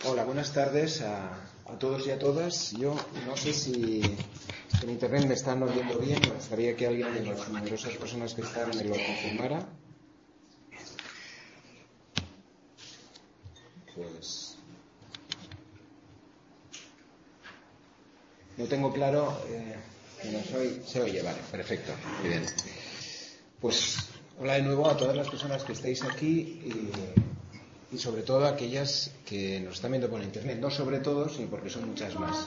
Hola, buenas tardes a todos y a todas. Yo no sé si en internet me están oyendo bien. Me gustaría que alguien de las numerosas personas que están me lo confirmara. Pues no tengo claro. Se oye, vale, perfecto, muy bien. Pues hola de nuevo a todas las personas que estáis aquí y sobre todo a aquellas que nos están viendo por internet. No sobre todo, sino porque son muchas más.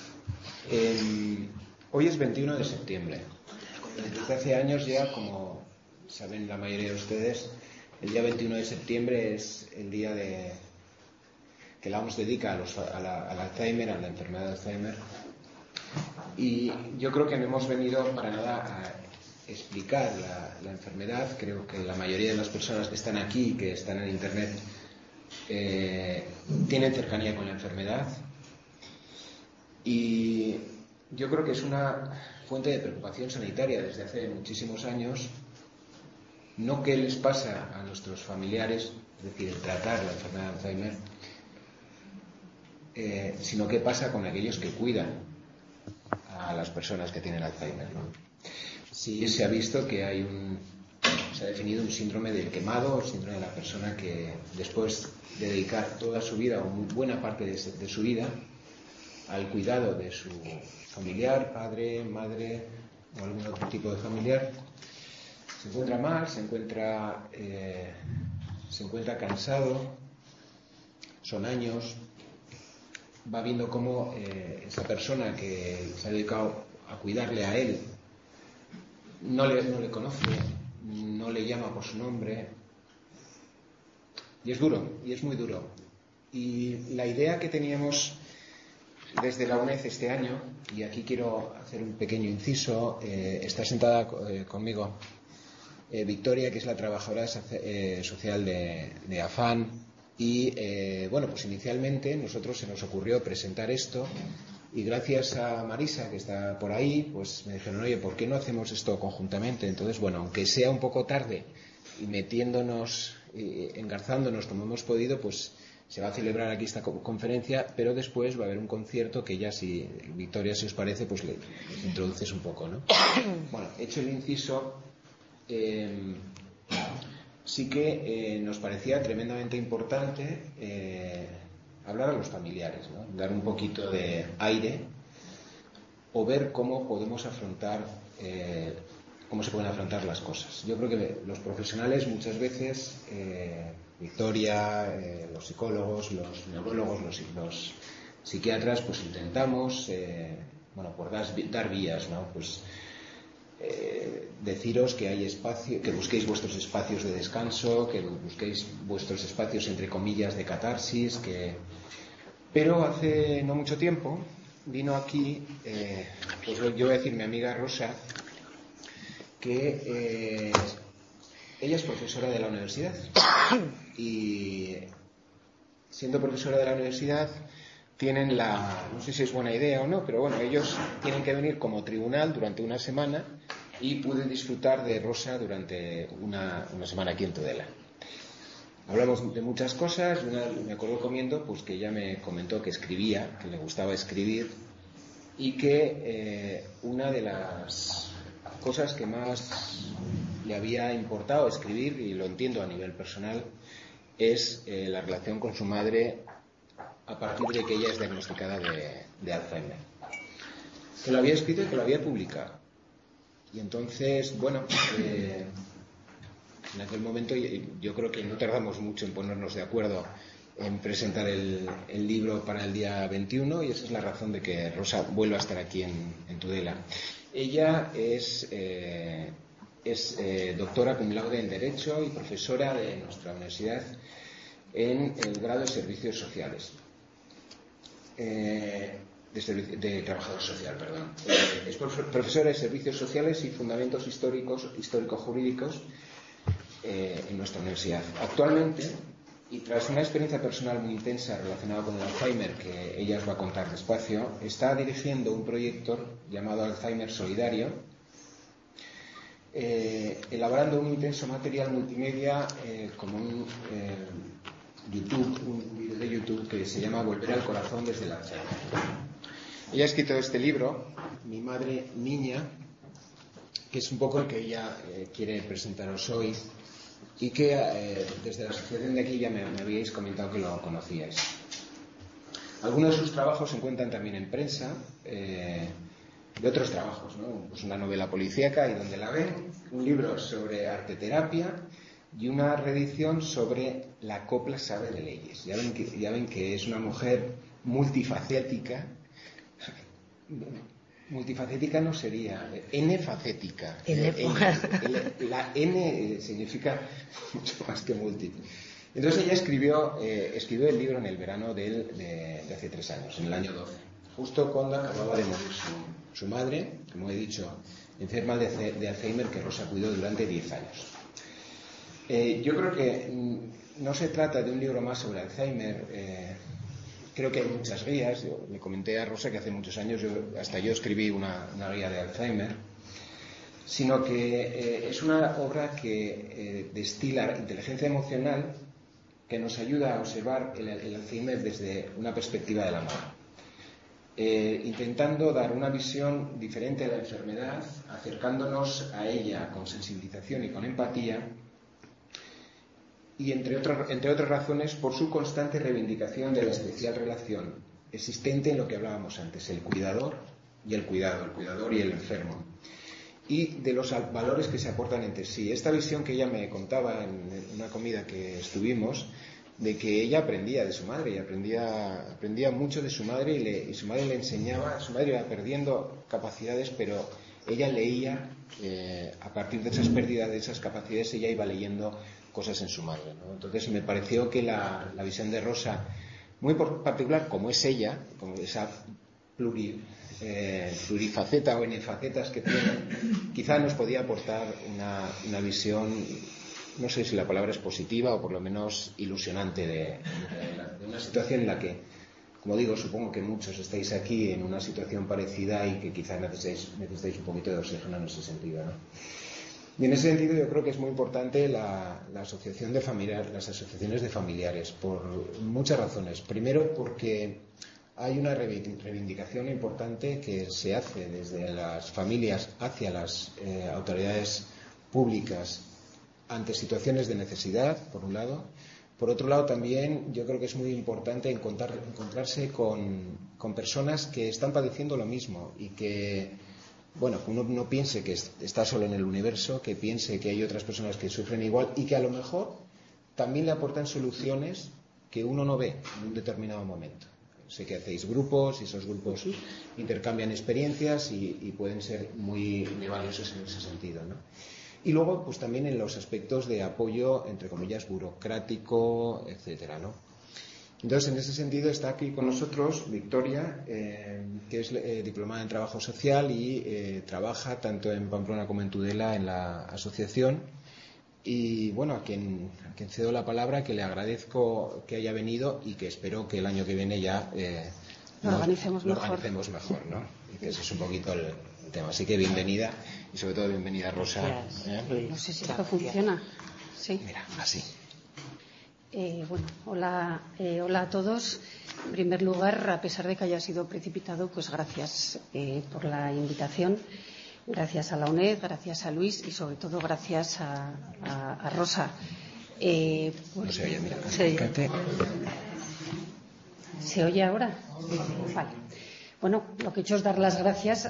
Hoy es 21 de septiembre. Desde hace años ya, como saben la mayoría de ustedes, el día 21 de septiembre es el día que la OMS dedica al Alzheimer, a la enfermedad de Alzheimer. Y yo creo que no hemos venido para nada a explicar la enfermedad. Creo que la mayoría de las personas que están aquí, que están en internet, tienen cercanía con la enfermedad. Y yo creo que es una fuente de preocupación sanitaria desde hace muchísimos años. No qué les pasa a nuestros familiares, es decir, el tratar la enfermedad de Alzheimer, sino qué pasa con aquellos que cuidan a las personas que tienen Alzheimer, ¿no? Sí, se ha visto que se ha definido un síndrome del quemado, el síndrome de la persona que después de dedicar toda su vida o muy buena parte de su vida al cuidado de su familiar, padre, madre o algún otro tipo de familiar, se encuentra mal, se encuentra cansado, son años, va viendo cómo esa persona que se ha dedicado a cuidarle a él no le conoce, no le llama por su nombre, y es duro, y es muy duro. Y la idea que teníamos desde la UNED este año, y aquí quiero hacer un pequeño inciso, está sentada conmigo Victoria, que es la trabajadora social de Afán, y bueno, pues inicialmente nosotros se nos ocurrió presentar esto, y gracias a Marisa, que está por ahí, pues me dijeron, oye, ¿por qué no hacemos esto conjuntamente? Entonces, bueno, aunque sea un poco tarde y metiéndonos, engarzándonos como hemos podido, pues se va a celebrar aquí esta conferencia, pero después va a haber un concierto que ya, si Victoria, si os parece, pues les introduces un poco, ¿no? Bueno, hecho el inciso, sí que nos parecía tremendamente importante hablar a los familiares, ¿no? Dar un poquito de aire o ver cómo podemos afrontar, cómo se pueden afrontar las cosas. Yo creo que los profesionales muchas veces, Victoria, los psicólogos, los neurólogos, los psiquiatras, pues intentamos, bueno, por dar vías, ¿no? Pues deciros que hay espacio, que busquéis vuestros espacios de descanso, que busquéis vuestros espacios entre comillas de catarsis, pero hace no mucho tiempo vino aquí, pues yo voy a decir mi amiga Rosa, que ella es profesora de la universidad y siendo profesora de la universidad tienen no sé si es buena idea o no, pero bueno, ellos tienen que venir como tribunal durante una semana y pude disfrutar de Rosa durante una semana aquí en Tudela. Hablamos de muchas cosas, me acuerdo comiendo, pues que ella me comentó que escribía, que le gustaba escribir y que una de las cosas que más le había importado escribir, y lo entiendo a nivel personal, es la relación con su madre a partir de que ella es diagnosticada de Alzheimer. Que lo había escrito y que lo había publicado. Y entonces, bueno, en aquel momento yo creo que no tardamos mucho en ponernos de acuerdo en presentar el libro para el día 21 y esa es la razón de que Rosa vuelva a estar aquí en Tudela. Ella es doctora cum laude en Derecho y profesora de nuestra universidad en el grado de Servicios Sociales. De trabajador social, perdón. Es profesora de Servicios Sociales y Fundamentos Histórico-Jurídicos en nuestra universidad. Actualmente, y tras una experiencia personal muy intensa relacionada con el Alzheimer, que ella os va a contar despacio, está dirigiendo un proyecto llamado Alzheimer Solidario, elaborando un intenso material multimedia como un YouTube, un vídeo de YouTube que se llama Volver al corazón desde el Alzheimer. Ella ha escrito este libro, Mi madre niña, que es un poco el que ella quiere presentaros hoy y que desde la asociación de aquí ya me habíais comentado que lo conocíais. Algunos de sus trabajos se encuentran también en prensa, de otros trabajos, ¿no? Pues una novela policíaca, Y donde la ven, un libro sobre arteterapia y una reedición sobre La copla sabe de leyes. Ya ven que es una mujer multifacética. Multifacética no sería, N-facética. La N significa mucho más que múltiple. Entonces ella escribió el libro en el verano de hace 3 años, en el año 12, justo cuando acababa de morir su madre, como he dicho, enferma de Alzheimer, que Rosa cuidó durante 10 años. Yo creo que no se trata de un libro más sobre Alzheimer. Creo que hay muchas guías. Yo le comenté a Rosa que hace muchos años hasta yo escribí una guía de Alzheimer, sino que es una obra que destila inteligencia emocional que nos ayuda a observar el Alzheimer desde una perspectiva del amor, intentando dar una visión diferente de la enfermedad, acercándonos a ella con sensibilización y con empatía, y entre otras razones por su constante reivindicación de la especial relación existente en lo que hablábamos antes, el cuidador y el cuidado, el cuidador y el enfermo, y de los valores que se aportan entre sí. Esta visión que ella me contaba en una comida que estuvimos, de que ella aprendía de su madre y aprendía mucho de su madre y su madre le enseñaba. Su madre iba perdiendo capacidades, pero ella leía, a partir de esas pérdidas de esas capacidades, ella iba leyendo cosas en su madre, ¿no? Entonces me pareció que la visión de Rosa, muy particular como es ella, como esa plurifaceta o enefacetas que tiene, quizá nos podía aportar una visión, no sé si la palabra es positiva o por lo menos ilusionante de una situación en la que, como digo, supongo que muchos estáis aquí en una situación parecida y que quizá necesitáis un poquito de oxígeno en ese sentido, ¿no? Y en ese sentido yo creo que es muy importante la asociación de familiares, las asociaciones de familiares, por muchas razones. Primero, porque hay una reivindicación importante que se hace desde las familias hacia las autoridades públicas ante situaciones de necesidad, por un lado. Por otro lado, también yo creo que es muy importante encontrarse con personas que están padeciendo lo mismo y que, bueno, uno no piense que está solo en el universo, que piense que hay otras personas que sufren igual y que a lo mejor también le aportan soluciones que uno no ve en un determinado momento. Sé que hacéis grupos y esos grupos intercambian experiencias y pueden ser muy valiosos en ese sentido, ¿no? Y luego, pues también en los aspectos de apoyo, entre comillas, burocrático, etcétera, ¿no? Entonces, en ese sentido está aquí con nosotros Victoria, que es diplomada en Trabajo Social y trabaja tanto en Pamplona como en Tudela en la asociación. Y bueno, a quien cedo la palabra, que le agradezco que haya venido y que espero que el año que viene ya lo organicemos mejor, ¿no? Y que ese es un poquito el tema. Así que bienvenida y sobre todo bienvenida, Rosa. No sé si esto funciona. Sí. Mira, así. Bueno, hola a todos. En primer lugar, a pesar de que haya sido precipitado, pues gracias por la invitación. Gracias a la UNED, gracias a Luis y sobre todo gracias a Rosa. No se oye, mira. ¿Se oye ahora? Vale. Bueno, lo que he hecho es dar las gracias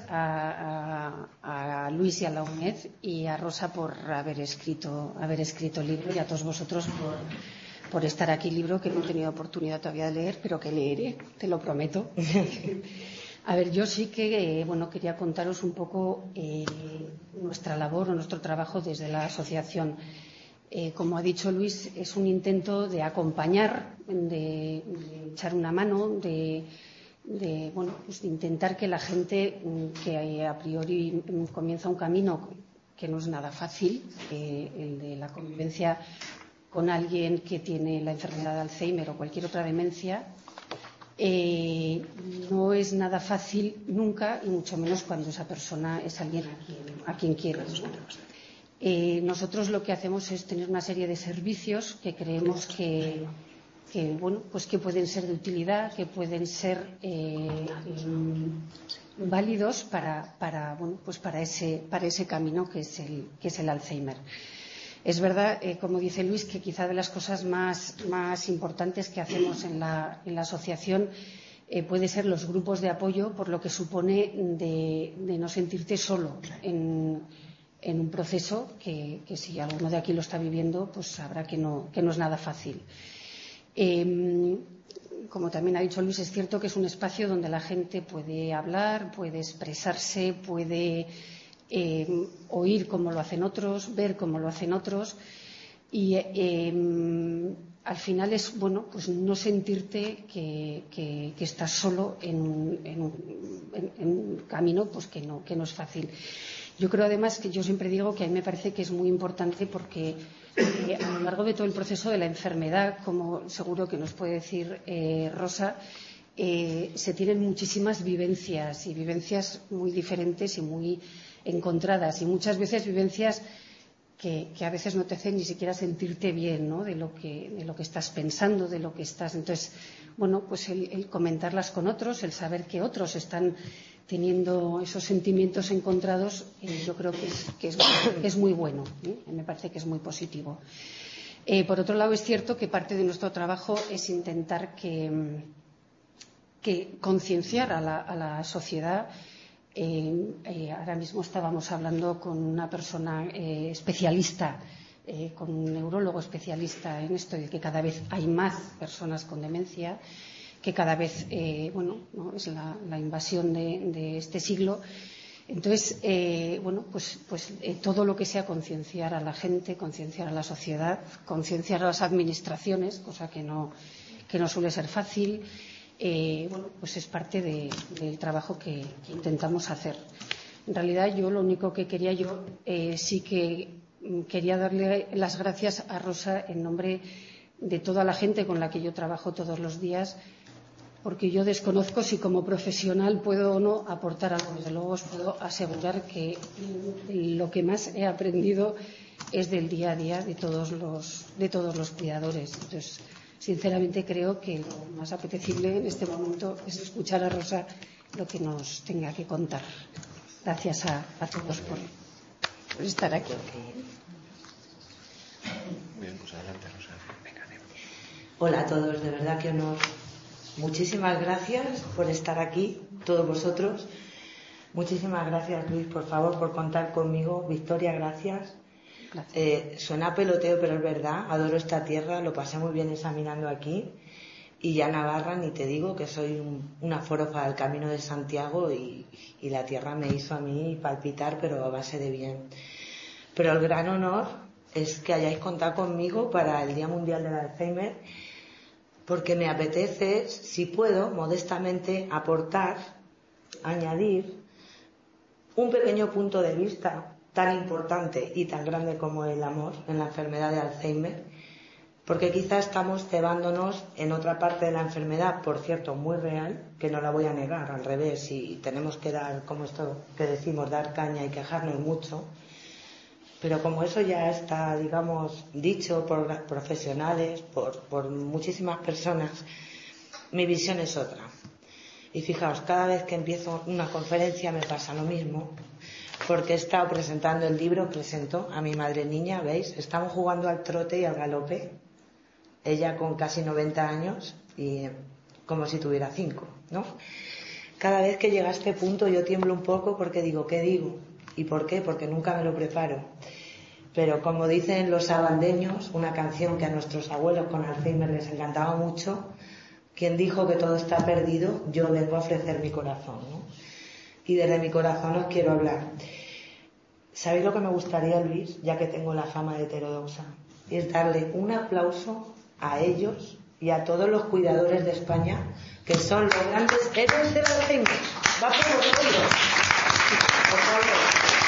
a Luis y a la UNED y a Rosa por haber escrito el libro y a todos vosotros por estar aquí, libro que no he tenido oportunidad todavía de leer, pero que leeré, te lo prometo. A ver, yo sí que quería contaros un poco nuestra labor o nuestro trabajo desde la asociación. Como ha dicho Luis, es un intento de acompañar, de echar una mano, de intentar que la gente que a priori comienza un camino que no es nada fácil, el de la convivencia con alguien que tiene la enfermedad de Alzheimer o cualquier otra demencia, no es nada fácil nunca, y mucho menos cuando esa persona es alguien a quien quieres. Nosotros lo que hacemos es tener una serie de servicios que creemos que bueno, pues que pueden ser de utilidad, que pueden ser válidos para ese camino que es el Alzheimer. Es verdad, como dice Luis, que quizá de las cosas más importantes que hacemos en la asociación puede ser los grupos de apoyo, por lo que supone de no sentirte solo en un proceso que si alguno de aquí lo está viviendo, pues sabrá que no es nada fácil. Como también ha dicho Luis, es cierto que es un espacio donde la gente puede hablar, puede expresarse, puede oír cómo lo hacen otros, ver cómo lo hacen otros y al final es bueno pues no sentirte que estás solo en un camino pues que no es fácil. Yo creo además que yo siempre digo que a mí me parece que es muy importante porque a lo largo de todo el proceso de la enfermedad, como seguro que nos puede decir Rosa, se tienen muchísimas vivencias y vivencias muy diferentes y muy encontradas y muchas veces vivencias que a veces no te hacen ni siquiera sentirte bien, ¿no? de lo que estás pensando, de lo que estás. Entonces, bueno, pues el comentarlas con otros, el saber que otros están teniendo esos sentimientos encontrados, yo creo que es muy bueno, me parece que es muy positivo. Por otro lado, es cierto que parte de nuestro trabajo es intentar que concienciar a la sociedad. Ahora mismo estábamos hablando con una persona especialista, con un neurólogo especialista en esto, y que cada vez hay más personas con demencia, que cada vez ¿no? es la invasión de este siglo. Entonces, todo lo que sea concienciar a la gente, concienciar a la sociedad, concienciar a las administraciones, cosa que no suele ser fácil, pues es parte del trabajo que intentamos hacer. En realidad, yo lo único que quería, sí que quería darle las gracias a Rosa en nombre de toda la gente con la que yo trabajo todos los días, porque yo desconozco si como profesional puedo o no aportar algo. Desde luego os puedo asegurar que lo que más he aprendido es del día a día de todos los cuidadores. Entonces, sinceramente creo que lo más apetecible en este momento es escuchar a Rosa lo que nos tenga que contar. Gracias a todos por estar aquí. Muy bien, pues adelante, Rosa. Venga, hola a todos, de verdad que honor. Muchísimas gracias por estar aquí, todos vosotros. Muchísimas gracias, Luis, por favor, por contar conmigo. Victoria, gracias. Suena peloteo, pero es verdad, adoro esta tierra, lo pasé muy bien examinando aquí. Y ya Navarra, ni te digo que soy una forofa del Camino de Santiago y la tierra me hizo a mí palpitar, pero a base de bien. Pero el gran honor es que hayáis contado conmigo para el Día Mundial del Alzheimer, porque me apetece, si puedo, modestamente aportar, añadir un pequeño punto de vista tan importante y tan grande como el amor en la enfermedad de Alzheimer, porque quizá estamos cebándonos en otra parte de la enfermedad, por cierto, muy real, que no la voy a negar, al revés, y tenemos que dar, como esto que decimos, dar caña y quejarnos mucho. Pero como eso ya está, digamos, dicho por profesionales, por muchísimas personas, mi visión es otra. Y fijaos, cada vez que empiezo una conferencia me pasa lo mismo, porque he estado presentando el libro, presento a mi madre niña, ¿veis? Estamos jugando al trote y al galope, ella con casi 90 años y como si tuviera 5, ¿no? Cada vez que llega a este punto yo tiemblo un poco porque digo, ¿qué digo? ¿Y por qué? Porque nunca me lo preparo. Pero como dicen los sabandeños, una canción que a nuestros abuelos con Alzheimer les encantaba mucho, quien dijo que todo está perdido, yo vengo a ofrecer mi corazón, ¿no? Y desde mi corazón os quiero hablar. ¿Sabéis lo que me gustaría, Luis, ya que tengo la fama de heterodoxa? Es darle un aplauso a ellos y a todos los cuidadores de España, que son los grandes héroes del Alzheimer. Va por vosotros. Por favor.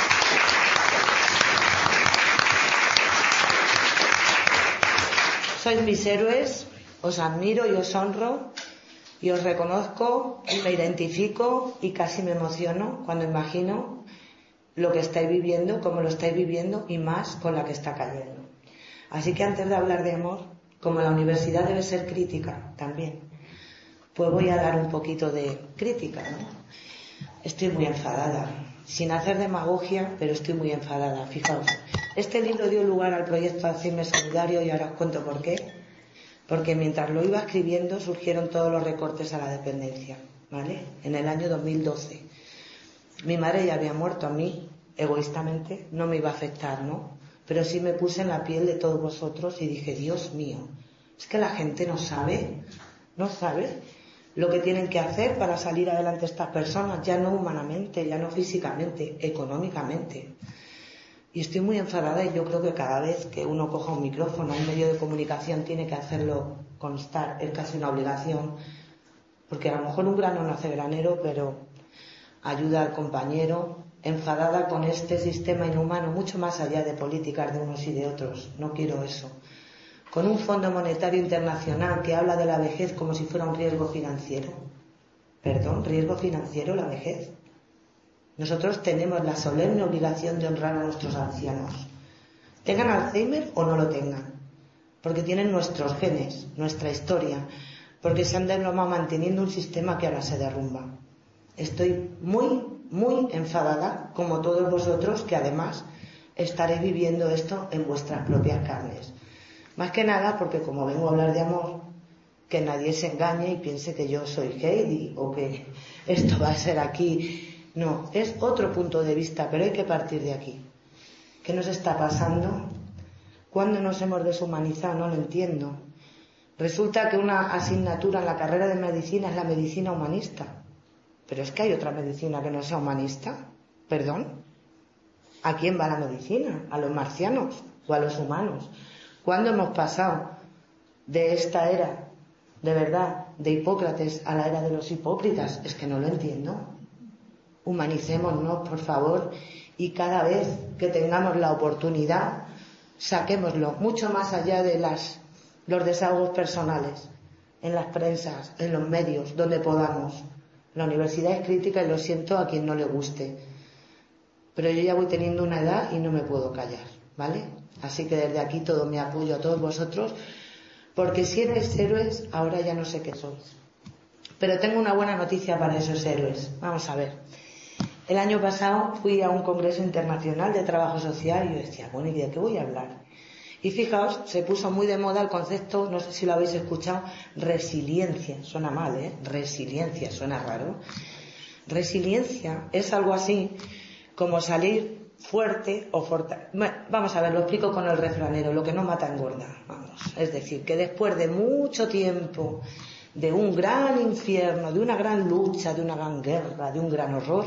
Sois mis héroes, os admiro y os honro y os reconozco y me identifico y casi me emociono cuando imagino lo que estáis viviendo, cómo lo estáis viviendo y más con la que está cayendo. Así que antes de hablar de amor, como la universidad debe ser crítica también, pues voy a dar un poquito de crítica, ¿no? Estoy muy enfadada, sin hacer demagogia, pero estoy muy enfadada. Fijaos, este libro dio lugar al proyecto Alzheimer Solidario y ahora os cuento por qué. Porque mientras lo iba escribiendo surgieron todos los recortes a la dependencia, ¿vale? En el año 2012. Mi madre ya había muerto, a mí, egoístamente, no me iba a afectar, ¿no? Pero sí me puse en la piel de todos vosotros y dije, Dios mío, es que la gente no sabe lo que tienen que hacer para salir adelante estas personas, ya no humanamente, ya no físicamente, económicamente. Y estoy muy enfadada y yo creo que cada vez que uno coja un micrófono, un medio de comunicación, tiene que hacerlo constar, es casi una obligación, porque a lo mejor un grano no hace granero, pero ayuda al compañero, enfadada con este sistema inhumano, mucho más allá de políticas de unos y de otros, no quiero eso. Con un Fondo Monetario Internacional que habla de la vejez como si fuera un riesgo financiero. Perdón, ¿riesgo financiero la vejez? Nosotros tenemos la solemne obligación de honrar a nuestros ancianos, tengan Alzheimer o no lo tengan, porque tienen nuestros genes, nuestra historia, porque se han desplomado manteniendo un sistema que ahora se derrumba. Estoy muy enfadada, como todos vosotros, que además estaréis viviendo esto en vuestras propias carnes. Más que nada porque como vengo a hablar de amor, que nadie se engañe y piense que yo soy Heidi o que esto va a ser aquí. No, es otro punto de vista, pero hay que partir de aquí. ¿Qué nos está pasando? ¿Cuándo nos hemos deshumanizado? No lo entiendo. Resulta que una asignatura en la carrera de medicina es la medicina humanista. Pero es que hay otra medicina que no sea humanista. ¿Perdón? ¿A quién va la medicina? ¿A los marcianos o a los humanos? ¿Cuándo hemos pasado de esta era, de verdad, de Hipócrates a la era de los hipócritas? Es que no lo entiendo. Humanicémonos, por favor, y cada vez que tengamos la oportunidad, saquémoslo mucho más allá de los desahogos personales, en las prensas, en los medios, donde podamos. La universidad es crítica y lo siento a quien no le guste, pero yo ya voy teniendo una edad y no me puedo callar, ¿vale? Así que desde aquí todo mi apoyo a todos vosotros, porque si eres héroes, ahora ya no sé qué sois. Pero tengo una buena noticia para esos héroes. Vamos a ver. El año pasado fui a un congreso internacional de trabajo social y yo decía, bueno, ¿y de qué voy a hablar? Y fijaos, se puso muy de moda el concepto, no sé si lo habéis escuchado, resiliencia. Suena mal, ¿eh? Resiliencia, suena raro. Resiliencia es algo así como salir fuerte o fortalecido. Bueno, vamos a ver, lo explico con el refranero, lo que no mata engorda. Vamos, es decir, que después de mucho tiempo, de un gran infierno, de una gran lucha, de una gran guerra, de un gran horror,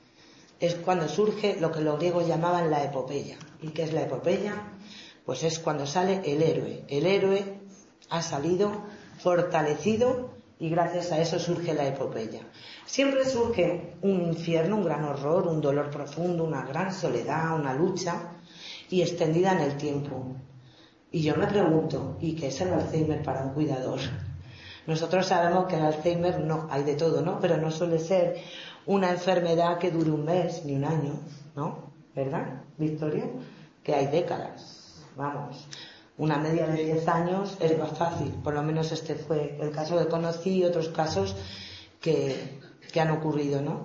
es cuando surge lo que los griegos llamaban la epopeya. ¿Y qué es la epopeya? Pues es cuando sale el héroe. El héroe ha salido fortalecido y gracias a eso surge la epopeya. Siempre surge un infierno, un gran horror, un dolor profundo, una gran soledad, una lucha y extendida en el tiempo. Y yo me pregunto, ¿y qué es el Alzheimer para un cuidador? Nosotros sabemos que el Alzheimer no, hay de todo, ¿no? Pero no suele ser una enfermedad que dure un mes ni un año, ¿no? ¿Verdad, Victoria? Que hay décadas, vamos. Una media de 10 años es más fácil, por lo menos este fue el caso que conocí y otros casos que han ocurrido, ¿no?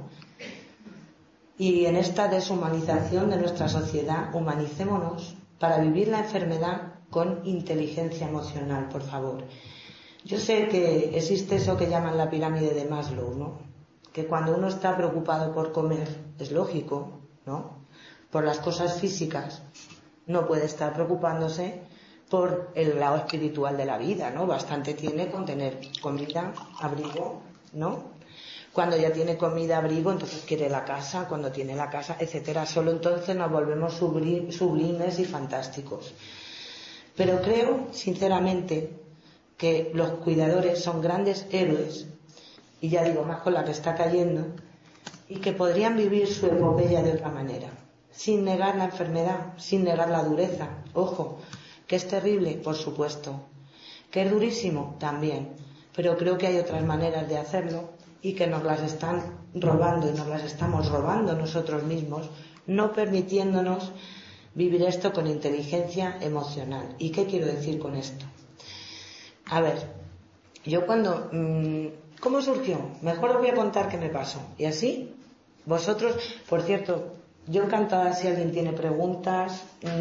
Y en esta deshumanización de nuestra sociedad, humanicémonos para vivir la enfermedad con inteligencia emocional, por favor. Yo sé que existe eso que llaman la pirámide de Maslow, ¿no? Que cuando uno está preocupado por comer, es lógico, ¿no? Por las cosas físicas, no puede estar preocupándose por el lado espiritual de la vida, ¿no? Bastante tiene con tener comida, abrigo, ¿no? Cuando ya tiene comida, abrigo, entonces quiere la casa, cuando tiene la casa, etcétera. Solo entonces nos volvemos sublimes y fantásticos. Pero creo, sinceramente, que los cuidadores son grandes héroes, y ya digo, más con la que está cayendo, y que podrían vivir su epopeya de otra manera, sin negar la enfermedad, sin negar la dureza. Ojo, que es terrible, por supuesto, que es durísimo también, pero creo que hay otras maneras de hacerlo y que nos las están robando y nos las estamos robando nosotros mismos, no permitiéndonos vivir esto con inteligencia emocional. ¿Y qué quiero decir con esto? A ver, yo cuando... ¿cómo surgió? Mejor os voy a contar qué me pasó. Y así, vosotros, por cierto, yo encantada si alguien tiene preguntas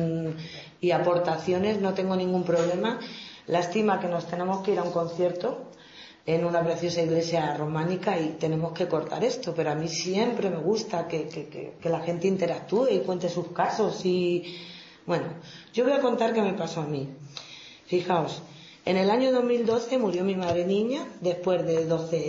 y aportaciones, no tengo ningún problema. Lástima que nos tenemos que ir a un concierto en una preciosa iglesia románica y tenemos que cortar esto, pero a mí siempre me gusta que la gente interactúe y cuente sus casos y... Bueno, yo voy a contar qué me pasó a mí. Fijaos, en el año 2012 murió mi madre niña, después de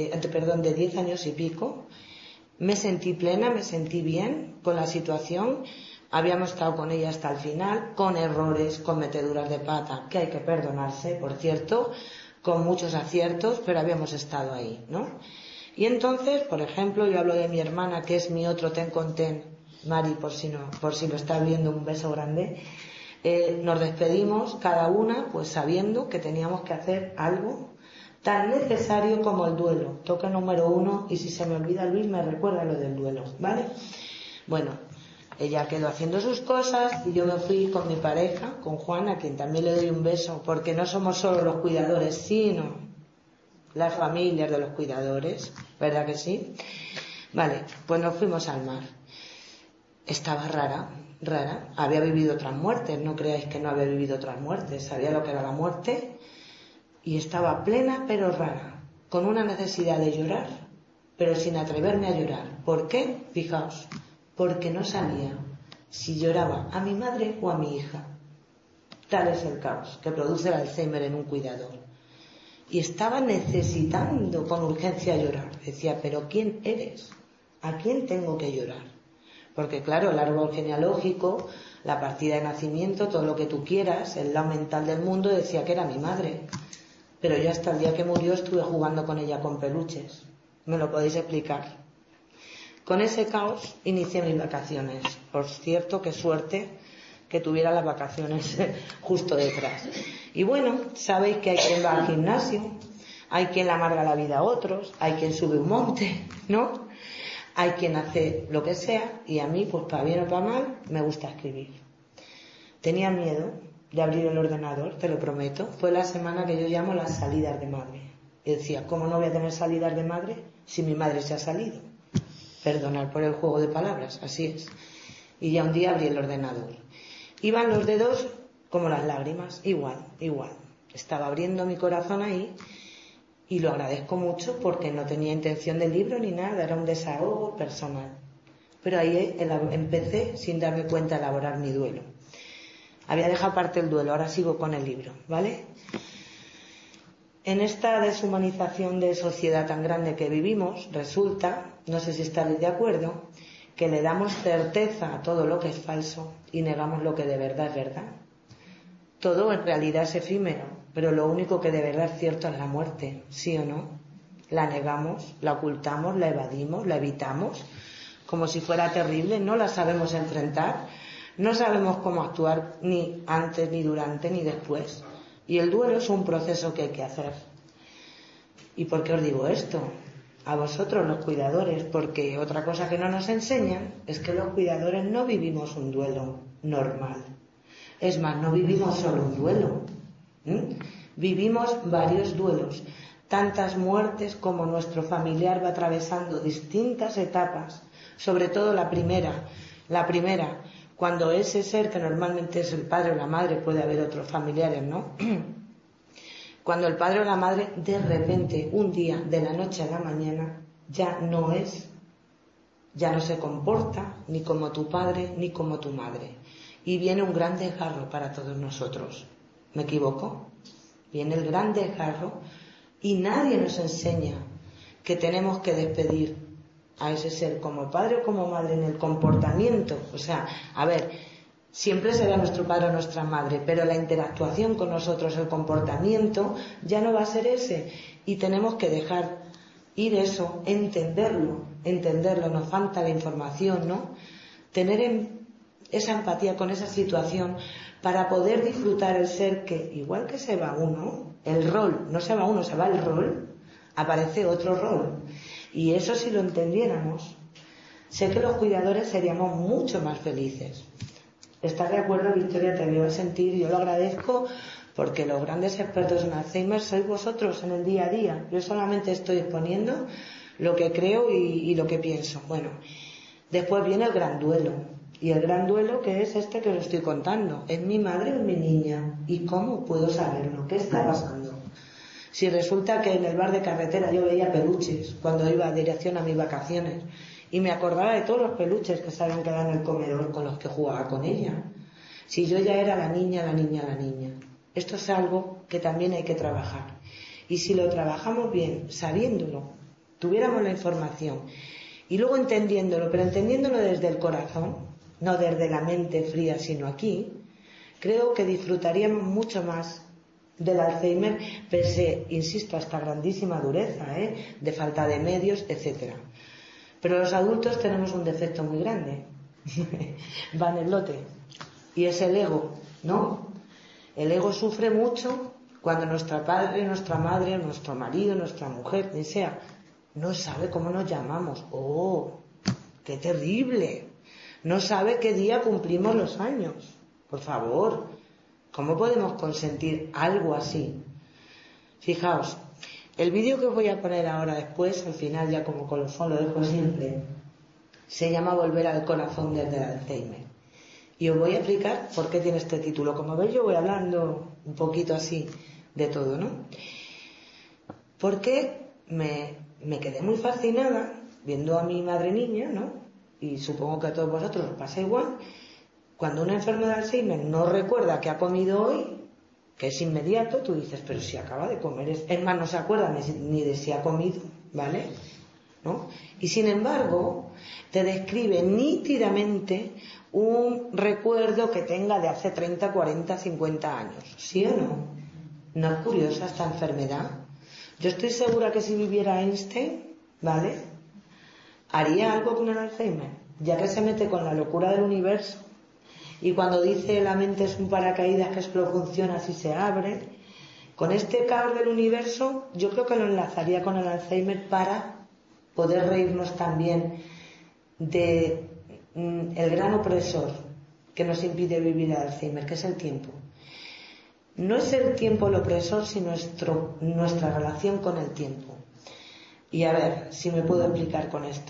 10 años y pico. Me sentí plena, me sentí bien con la situación. Habíamos estado con ella hasta el final, con errores, con meteduras de pata, que hay que perdonarse, por cierto, con muchos aciertos, pero habíamos estado ahí, ¿no? Y entonces, por ejemplo, yo hablo de mi hermana, que es mi otro ten con ten, Mari, por si lo está viendo, un beso grande. Nos despedimos cada una, pues sabiendo que teníamos que hacer algo tan necesario como el duelo. Toque número 1, y si se me olvida Luis me recuerda lo del duelo, ¿vale? Bueno, ella quedó haciendo sus cosas y yo me fui con mi pareja, con Juan, a quien también le doy un beso, porque no somos solo los cuidadores, sino las familias de los cuidadores, ¿verdad que sí? Vale, pues nos fuimos al mar. Estaba rara. Había vivido otras muertes, no creáis que no había vivido otras muertes, sabía lo que era la muerte y estaba plena pero rara, con una necesidad de llorar, pero sin atreverme a llorar. ¿Por qué? Fijaos, porque no sabía si lloraba a mi madre o a mi hija. Tal es el caos que produce el Alzheimer en un cuidador. Y estaba necesitando con urgencia llorar. Decía, ¿pero quién eres? ¿A quién tengo que llorar? Porque claro, el árbol genealógico, la partida de nacimiento, todo lo que tú quieras, el lado mental del mundo decía que era mi madre. Pero yo hasta el día que murió estuve jugando con ella con peluches. ¿Me lo podéis explicar? Con ese caos inicié mis vacaciones. Por cierto, qué suerte que tuviera las vacaciones justo detrás. Y bueno, sabéis que hay quien va al gimnasio, hay quien le amarga la vida a otros, hay quien sube un monte, ¿no? Hay quien hace lo que sea y a mí, pues para bien o para mal, me gusta escribir. Tenía miedo de abrir el ordenador, te lo prometo. Fue la semana que yo llamo las salidas de madre. Y decía, ¿cómo no voy a tener salidas de madre si mi madre se ha salido? Perdonad por el juego de palabras, así es. Y ya un día abrí el ordenador. Iban los dedos como las lágrimas, igual. Estaba abriendo mi corazón ahí. Y lo agradezco mucho porque no tenía intención de libro ni nada, era un desahogo personal. Pero ahí empecé, sin darme cuenta, a elaborar mi duelo. Había dejado aparte el duelo, ahora sigo con el libro, ¿vale? En esta deshumanización de sociedad tan grande que vivimos, resulta, no sé si estaréis de acuerdo, que le damos certeza a todo lo que es falso y negamos lo que de verdad es verdad. Todo en realidad es efímero, pero lo único que de verdad es cierto es la muerte, ¿sí o no? La negamos, la ocultamos, la evadimos, la evitamos, como si fuera terrible, no la sabemos enfrentar, no sabemos cómo actuar ni antes, ni durante, ni después. Y el duelo es un proceso que hay que hacer. ¿Y por qué os digo esto? A vosotros, los cuidadores, porque otra cosa que no nos enseñan es que los cuidadores no vivimos un duelo normal. Es más, no vivimos solo un duelo. Vivimos varios duelos, tantas muertes como nuestro familiar va atravesando distintas etapas, sobre todo la primera, cuando ese ser que normalmente es el padre o la madre, puede haber otros familiares, ¿no? Cuando el padre o la madre de repente, un día, de la noche a la mañana, ya no se comporta ni como tu padre ni como tu madre. Y viene un gran desgarro para todos nosotros. ¿Me equivoco? Viene el gran desgarro y nadie nos enseña que tenemos que despedir a ese ser como padre o como madre en el comportamiento. O sea, a ver, siempre será nuestro padre o nuestra madre, pero la interactuación con nosotros, el comportamiento, ya no va a ser ese. Y tenemos que dejar ir eso, entenderlo, nos falta la información, ¿no? Tener esa empatía con esa situación para poder disfrutar el ser que, igual que se va uno, el rol, no se va uno, se va el rol, aparece otro rol. Y eso si lo entendiéramos, sé que los cuidadores seríamos mucho más felices. ¿Estás de acuerdo, Victoria? Te veo a sentir, yo lo agradezco porque los grandes expertos en Alzheimer sois vosotros en el día a día. Yo solamente estoy exponiendo lo que creo y lo que pienso. Bueno, después viene el gran duelo. Y el gran duelo, que es este que os estoy contando, ¿es mi madre o es mi niña? ¿Y cómo puedo saberlo? ¿Qué está pasando? Si resulta que en el bar de carretera yo veía peluches cuando iba en dirección a mis vacaciones y me acordaba de todos los peluches que se habían quedado en el comedor con los que jugaba con ella. Si yo ya era la niña. Esto es algo que también hay que trabajar. Y si lo trabajamos bien, sabiéndolo, tuviéramos la información y luego entendiéndolo, pero entendiéndolo desde el corazón, no desde la mente fría, sino aquí, creo que disfrutaríamos mucho más del Alzheimer, pese, insisto, a esta grandísima dureza, de falta de medios, etcétera. Pero los adultos tenemos un defecto muy grande, va en el lote, y es el ego, ¿no? El ego sufre mucho cuando nuestro padre, nuestra madre, nuestro marido, nuestra mujer, quien sea, no sabe cómo nos llamamos. ¡Oh, qué terrible! No sabe qué día cumplimos los años. Por favor, ¿cómo podemos consentir algo así? Fijaos, el vídeo que os voy a poner ahora después, al final ya como colofón lo dejo siempre, se llama Volver al corazón desde el Alzheimer. Y os voy a explicar por qué tiene este título. Como veis, yo voy hablando un poquito así de todo, ¿no? Porque me quedé muy fascinada viendo a mi madre niña, ¿no? Y supongo que a todos vosotros os pasa igual. Cuando una enferma de Alzheimer no recuerda qué ha comido hoy, que es inmediato, tú dices, pero si acaba de comer, es más, no se acuerda ni de si ha comido, ¿vale? ¿No? Y sin embargo, te describe nítidamente un recuerdo que tenga de hace 30, 40, 50 años. ¿Sí o no? ¿No es curiosa esta enfermedad? Yo estoy segura que si viviera Einstein, ¿vale?, haría algo con el Alzheimer, ya que se mete con la locura del universo. Y cuando dice la mente es un paracaídas que solo funciona si se abre, con este caos del universo, yo creo que lo enlazaría con el Alzheimer para poder reírnos también de el gran opresor que nos impide vivir el Alzheimer, que es el tiempo. No es el tiempo el opresor, sino nuestra relación con el tiempo. Y a ver si me puedo explicar con esto.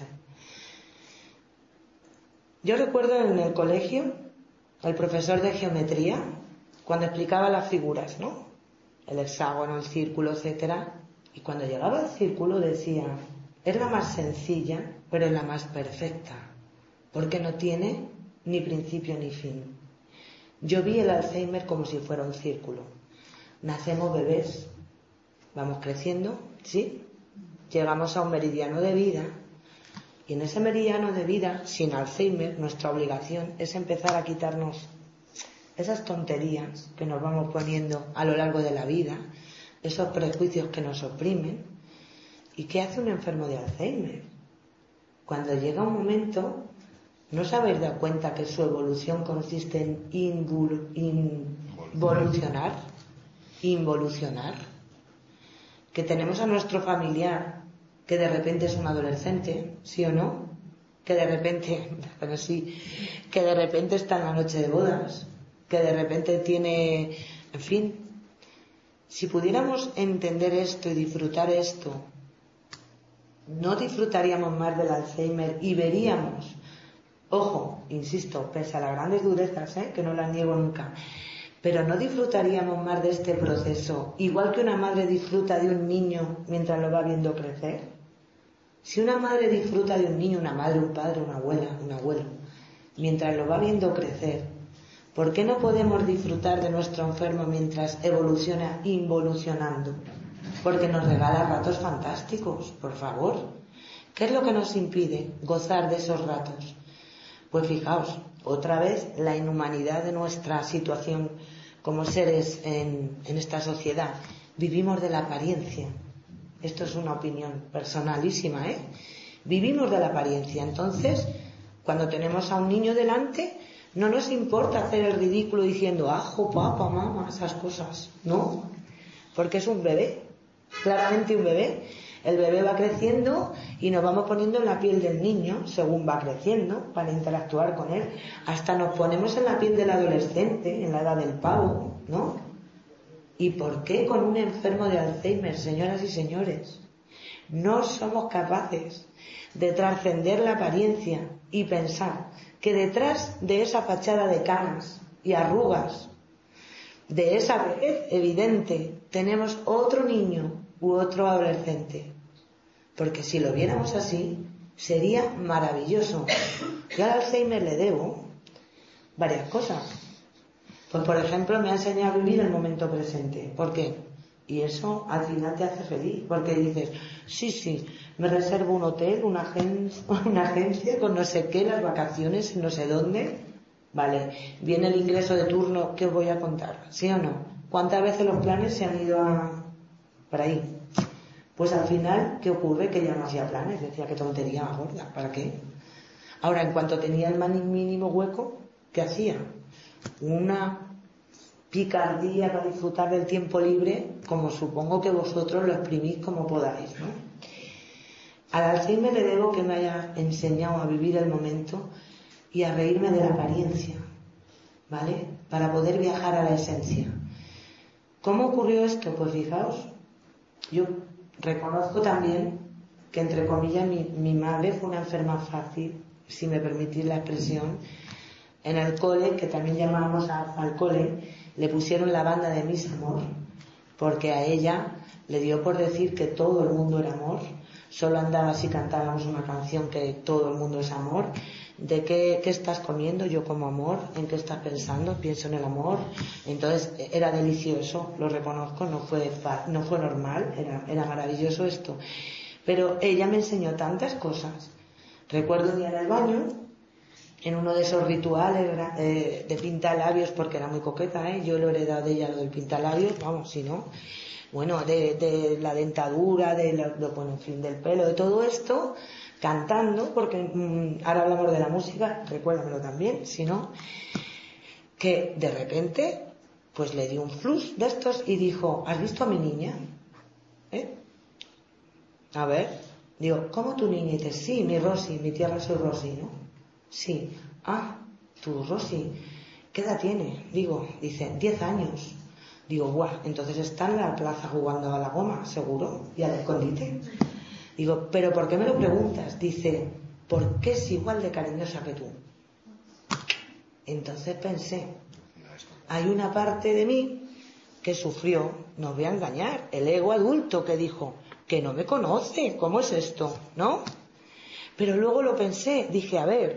Yo recuerdo en el colegio, el profesor de geometría, cuando explicaba las figuras, ¿no? El hexágono, el círculo, etcétera. Y cuando llegaba al círculo decía, es la más sencilla, pero es la más perfecta, porque no tiene ni principio ni fin. Yo vi el Alzheimer como si fuera un círculo. Nacemos bebés, vamos creciendo, ¿sí? Llegamos a un meridiano de vida, y en ese meridiano de vida, sin Alzheimer, nuestra obligación es empezar a quitarnos esas tonterías que nos vamos poniendo a lo largo de la vida, esos prejuicios que nos oprimen. ¿Y qué hace un enfermo de Alzheimer? Cuando llega un momento, ¿no os habéis dado cuenta que su evolución consiste en involucionar? Que tenemos a nuestro familiar que de repente es un adolescente, ¿sí o no? Que de repente, pero sí, que de repente está en la noche de bodas, que de repente tiene, en fin. Si pudiéramos entender esto y disfrutar esto, no disfrutaríamos más del Alzheimer y veríamos, ojo, insisto, pese a las grandes durezas, que no las niego nunca, pero no disfrutaríamos más de este proceso, igual que una madre disfruta de un niño mientras lo va viendo crecer. Si una madre disfruta de un niño, una madre, un padre, una abuela, un abuelo, mientras lo va viendo crecer, ¿por qué no podemos disfrutar de nuestro enfermo mientras evoluciona involucionando? Porque nos regala ratos fantásticos, por favor. ¿Qué es lo que nos impide gozar de esos ratos? Pues fijaos, otra vez la inhumanidad de nuestra situación como seres en esta sociedad. Vivimos de la apariencia. Esto es una opinión personalísima, Vivimos de la apariencia. Entonces, cuando tenemos a un niño delante, no nos importa hacer el ridículo diciendo ajo, papá, mamá, esas cosas. No, porque es un bebé, claramente un bebé. El bebé va creciendo y nos vamos poniendo en la piel del niño según va creciendo para interactuar con él. Hasta nos ponemos en la piel del adolescente, en la edad del pavo, ¿no? ¿Y por qué con un enfermo de Alzheimer, señoras y señores? No somos capaces de trascender la apariencia y pensar que detrás de esa fachada de canas y arrugas, de esa vejez evidente, tenemos otro niño u otro adolescente. Porque si lo viéramos así, sería maravilloso. Yo al Alzheimer le debo varias cosas. Pues por ejemplo me ha enseñado a vivir el momento presente. ¿Por qué? Y eso al final te hace feliz, porque dices, sí, me reservo un hotel, una agencia con no sé qué, las vacaciones, no sé dónde. Vale, viene el ingreso de turno, ¿qué os voy a contar? ¿Sí o no? ¿Cuántas veces los planes se han ido por ahí? Pues al final, ¿qué ocurre? Que ya no hacía planes, decía, qué tontería más gorda, ¿para qué? Ahora, en cuanto tenía el mínimo hueco, ¿qué hacía? Una picardía para disfrutar del tiempo libre, como supongo que vosotros lo exprimís como podáis, ¿no? Al Alzheimer le debo que me haya enseñado a vivir el momento y a reírme de la apariencia, ¿vale? Para poder viajar a la esencia. ¿Cómo ocurrió esto? Pues fijaos, yo reconozco también que, entre comillas, mi madre fue una enferma fácil, si me permitís la expresión. En el cole, que también llamábamos al cole, le pusieron la banda de Miss Amor, porque a ella le dio por decir que todo el mundo era amor. Solo andaba si cantábamos una canción que todo el mundo es amor. ¿De qué estás comiendo? Yo como amor. ¿En qué estás pensando? Pienso en el amor. Entonces era delicioso, lo reconozco, no fue normal, era maravilloso esto. Pero ella me enseñó tantas cosas. Recuerdo un día en el baño, en uno de esos rituales de pintalabios, porque era muy coqueta, yo lo he heredado de ella, lo del pintalabios, vamos, si no. Bueno, de la dentadura, bueno, en fin, del pelo, de todo esto, cantando, porque ahora hablamos de la música, recuérdamelo también, si no, que de repente, pues le dio un flush de estos y dijo, ¿has visto a mi niña? A ver, digo, ¿cómo tu niña? Y dice, sí, mi Rosy, mi tierra soy Rosy, ¿no? Sí. Ah, tu Rosy, ¿qué edad tiene? Digo, dice, 10 años. Digo, guau, entonces está en la plaza jugando a la goma, seguro, y al escondite. Digo, ¿pero por qué me lo preguntas? Dice, porque es igual de cariñosa que tú. Entonces pensé, hay una parte de mí que sufrió, no os voy a engañar, el ego adulto que dijo, que no me conoce, ¿cómo es esto? ¿No? Pero luego lo pensé, dije, a ver,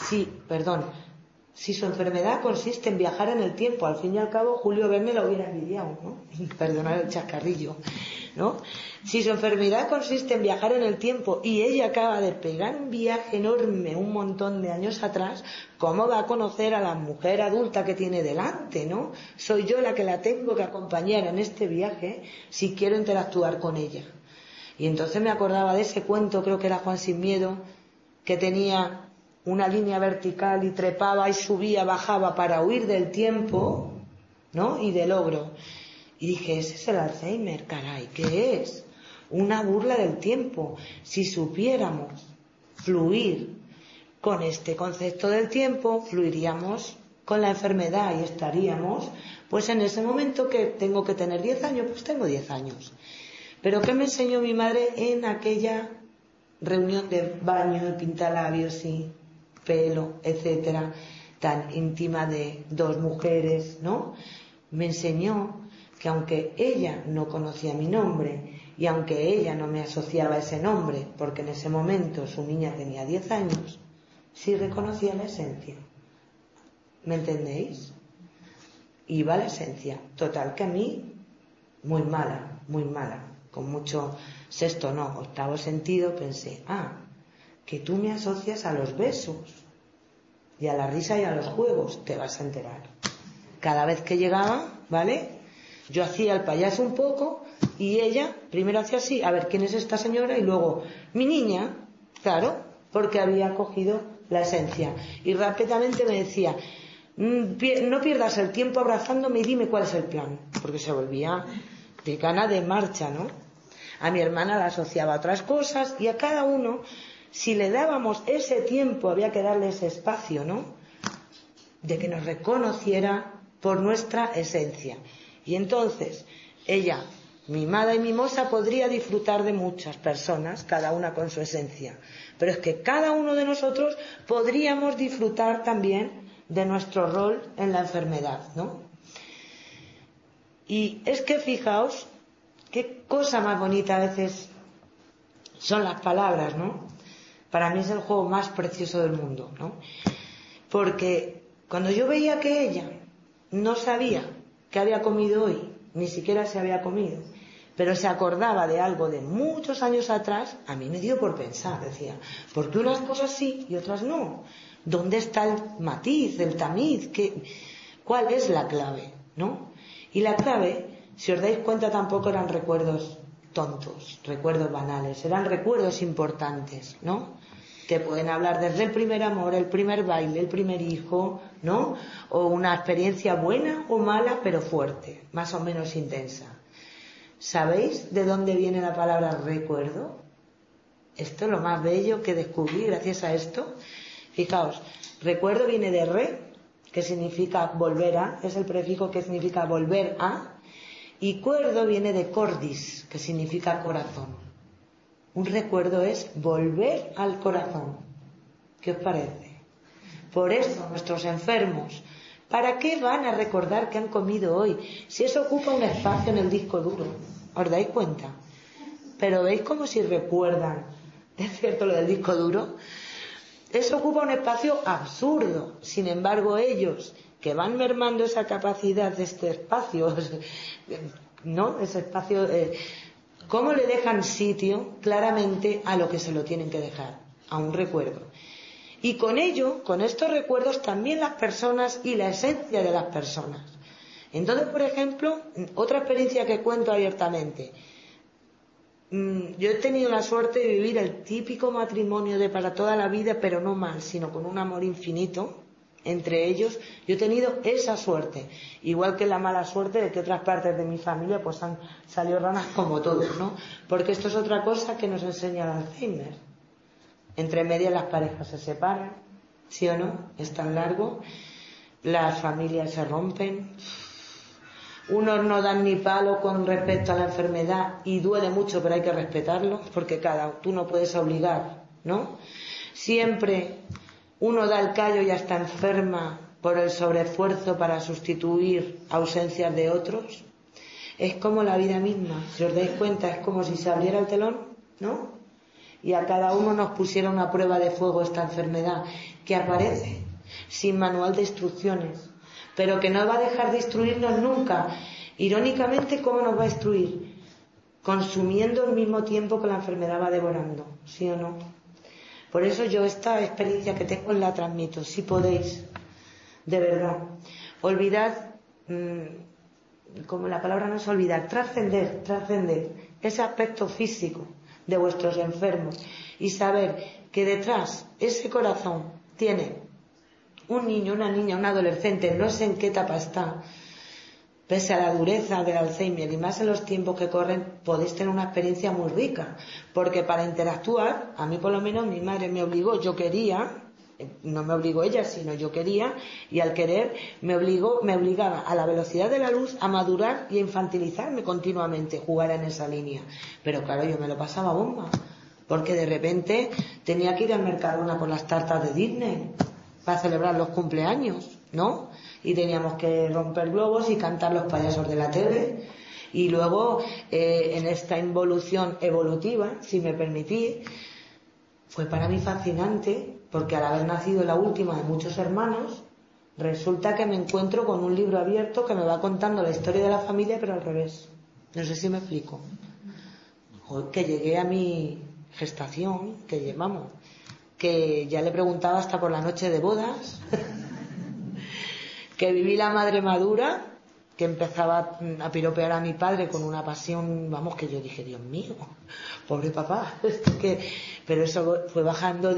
si su enfermedad consiste en viajar en el tiempo, al fin y al cabo Julio Verne lo hubiera envidiado, ¿no? Perdonad el chascarrillo, ¿no? Si su enfermedad consiste en viajar en el tiempo y ella acaba de pegar un viaje enorme un montón de años atrás, ¿cómo va a conocer a la mujer adulta que tiene delante, ¿no? Soy yo la que la tengo que acompañar en este viaje si quiero interactuar con ella. Y entonces me acordaba de ese cuento, creo que era Juan sin miedo, que tenía una línea vertical y trepaba y subía, bajaba para huir del tiempo, ¿no? Y del ogro. Y dije, ese es el Alzheimer, caray, ¿qué es? Una burla del tiempo. Si supiéramos fluir con este concepto del tiempo, fluiríamos con la enfermedad y estaríamos, pues en ese momento que tengo que tener 10 años, pues tengo 10 años. Pero ¿qué me enseñó mi madre en aquella reunión de baño, de pintalabios y pelo, etcétera, tan íntima de dos mujeres, ¿no? Me enseñó que aunque ella no conocía mi nombre y aunque ella no me asociaba a ese nombre, porque en ese momento su niña tenía 10 años, sí reconocía la esencia. ¿Me entendéis? Iba a la esencia. Total que a mí, muy mala, con mucho sexto, no, octavo sentido, pensé, que tú me asocias a los besos y a la risa y a los juegos, te vas a enterar. Cada vez que llegaba, ¿vale? Yo hacía el payaso un poco y ella primero hacía así, a ver quién es esta señora, y luego mi niña, claro, porque había cogido la esencia. Y rápidamente me decía, no pierdas el tiempo abrazándome y dime cuál es el plan, porque se volvía de gana de marcha, ¿no? A mi hermana la asociaba a otras cosas y a cada uno, si le dábamos ese tiempo, había que darle ese espacio, ¿no? De que nos reconociera por nuestra esencia. Y entonces ella, mimada y mimosa, podría disfrutar de muchas personas, cada una con su esencia, pero es que cada uno de nosotros podríamos disfrutar también de nuestro rol en la enfermedad, ¿no? Y es que fijaos qué cosa más bonita a veces son las palabras, ¿no? Para mí es el juego más precioso del mundo, ¿no? Porque cuando yo veía que ella no sabía qué había comido hoy, ni siquiera se había comido, pero se acordaba de algo de muchos años atrás, a mí me dio por pensar, decía, ¿por qué unas cosas sí y otras no? ¿Dónde está el matiz, el tamiz? ¿Cuál es la clave, no? Y la clave, si os dais cuenta, tampoco eran recuerdos tontos, recuerdos banales, eran recuerdos importantes, ¿no? Que pueden hablar desde el primer amor, el primer baile, el primer hijo, ¿no? O una experiencia buena o mala, pero fuerte, más o menos intensa. ¿Sabéis de dónde viene la palabra recuerdo? Esto es lo más bello que descubrí gracias a esto. Fijaos, recuerdo viene de re, que significa volver a, es el prefijo que significa volver a, y cuerdo viene de cordis, que significa corazón. Un recuerdo es volver al corazón. ¿Qué os parece? Por eso nuestros enfermos, ¿para qué van a recordar que han comido hoy? Si eso ocupa un espacio en el disco duro, ¿os dais cuenta? Pero ¿veis como si recuerdan? ¿Es cierto lo del disco duro? Eso ocupa un espacio absurdo. Sin embargo, ellos, que van mermando esa capacidad de este espacio, ¿no? Ese espacio, ¿cómo le dejan sitio claramente a lo que se lo tienen que dejar? A un recuerdo. Y con ello, con estos recuerdos, también las personas y la esencia de las personas. Entonces, por ejemplo, otra experiencia que cuento abiertamente. Yo he tenido la suerte de vivir el típico matrimonio de para toda la vida, pero no mal, sino con un amor infinito entre ellos. Yo he tenido esa suerte, igual que la mala suerte de que otras partes de mi familia pues han salido ranas como todos, ¿no? Porque esto es otra cosa que nos enseña el Alzheimer. Entre medias las parejas se separan, ¿sí o no? Es tan largo, las familias se rompen. Unos no dan ni palo con respecto a la enfermedad y duele mucho, pero hay que respetarlo, porque tú no puedes obligar, ¿no? Siempre uno da el callo y ya está enferma por el sobreesfuerzo para sustituir ausencias de otros. Es como la vida misma, si os dais cuenta, es como si se abriera el telón, ¿no? Y a cada uno nos pusiera una prueba de fuego esta enfermedad que aparece sin manual de instrucciones, pero que no va a dejar de instruirnos nunca. Irónicamente, ¿cómo nos va a instruir? Consumiendo al mismo tiempo que la enfermedad va devorando, ¿sí o no? Por eso yo esta experiencia que tengo la transmito, si podéis, de verdad. Olvidad, como la palabra no es olvidar, trascender ese aspecto físico de vuestros enfermos y saber que detrás ese corazón tiene un niño, una niña, un adolescente, no sé en qué etapa está, pese a la dureza del Alzheimer y más en los tiempos que corren, podéis tener una experiencia muy rica, porque para interactuar, a mí por lo menos mi madre me obligó, yo quería, no me obligó ella, sino yo quería, y al querer me obligaba a la velocidad de la luz a madurar y a infantilizarme continuamente, jugar en esa línea. Pero claro, yo me lo pasaba bomba, porque de repente tenía que ir al Mercadona por las tartas de Disney para celebrar los cumpleaños, ¿no? Y teníamos que romper globos y cantar los payasos de la tele. Y luego, en esta involución evolutiva, si me permitís, fue para mí fascinante, porque al haber nacido la última de muchos hermanos, resulta que me encuentro con un libro abierto que me va contando la historia de la familia, pero al revés. No sé si me explico. Que llegué a mi gestación, que ya le preguntaba hasta por la noche de bodas, que viví la madre madura, que empezaba a piropear a mi padre con una pasión, que yo dije, Dios mío, pobre papá, pero eso fue bajando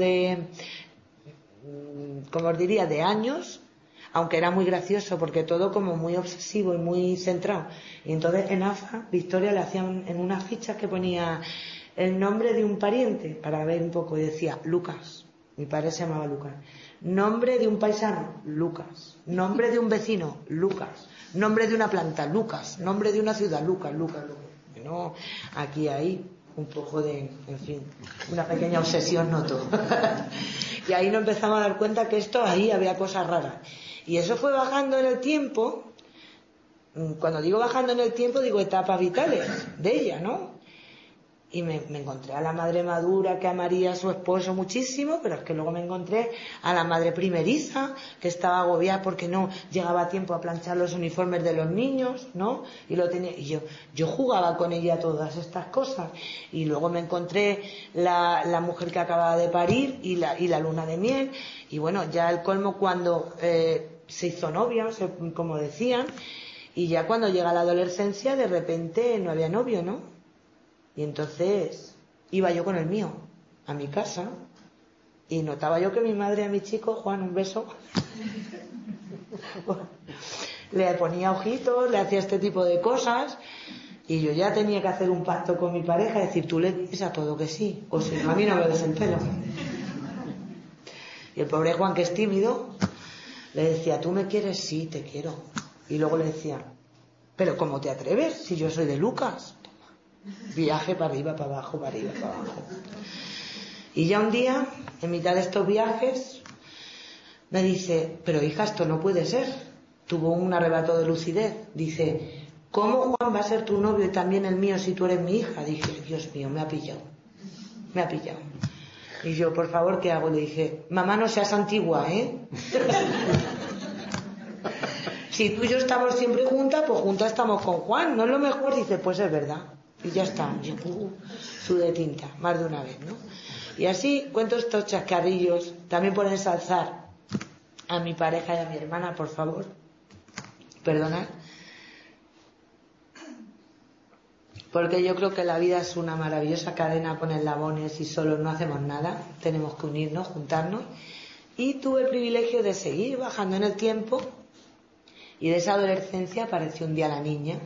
como os diría, de años, aunque era muy gracioso porque todo como muy obsesivo y muy centrado. Y entonces en AFA, Victoria le hacían en unas fichas que ponía el nombre de un pariente para ver un poco, y decía Lucas, mi padre se llamaba Lucas, nombre de un paisano, Lucas, nombre de un vecino, Lucas, nombre de una planta, Lucas, nombre de una ciudad, Lucas. No, aquí hay un poco de, en fin, una pequeña obsesión noto. Y ahí nos empezamos a dar cuenta que ahí había cosas raras. Y eso fue bajando en el tiempo. Cuando digo bajando en el tiempo, digo etapas vitales de ella, ¿no? Y me encontré a la madre madura que amaría a su esposo muchísimo, pero es que luego me encontré a la madre primeriza que estaba agobiada porque no llegaba a tiempo a planchar los uniformes de los niños, ¿no? Y lo tenía, y yo jugaba con ella todas estas cosas. Y luego me encontré la mujer que acababa de parir y la luna de miel. Y bueno, ya el colmo cuando se hizo novia, como decían, y ya cuando llega la adolescencia de repente no había novio, ¿no? Y entonces iba yo con el mío a mi casa y notaba yo que mi madre a mi chico, Juan, un beso, le ponía ojitos, le hacía este tipo de cosas y yo ya tenía que hacer un pacto con mi pareja, decir, tú le dices a todo que sí, o si no a mí no me des el pelo. Y el pobre Juan, que es tímido, le decía, ¿tú me quieres? Sí, te quiero. Y luego le decía, ¿pero cómo te atreves si yo soy de Lucas? Viaje para arriba, para abajo, para arriba, para abajo. Y ya un día, en mitad de estos viajes, me dice, pero hija, esto no puede ser. Tuvo un arrebato de lucidez. Dice, ¿cómo Juan va a ser tu novio y también el mío si tú eres mi hija? Dije, Dios mío, me ha pillado. Y yo, por favor, ¿qué hago? Le dije, mamá, no seas antigua, ¿eh? Si tú y yo estamos siempre juntas, pues juntas estamos con Juan, ¿no es lo mejor? Dice, pues es verdad. Y ya está, yo sudé tinta, más de una vez, ¿no? Y así cuento estos chascarrillos, también por ensalzar a mi pareja y a mi hermana, por favor, perdonad, porque yo creo que la vida es una maravillosa cadena con eslabones y solo no hacemos nada, tenemos que unirnos, juntarnos, y tuve el privilegio de seguir bajando en el tiempo, y de esa adolescencia apareció un día la niña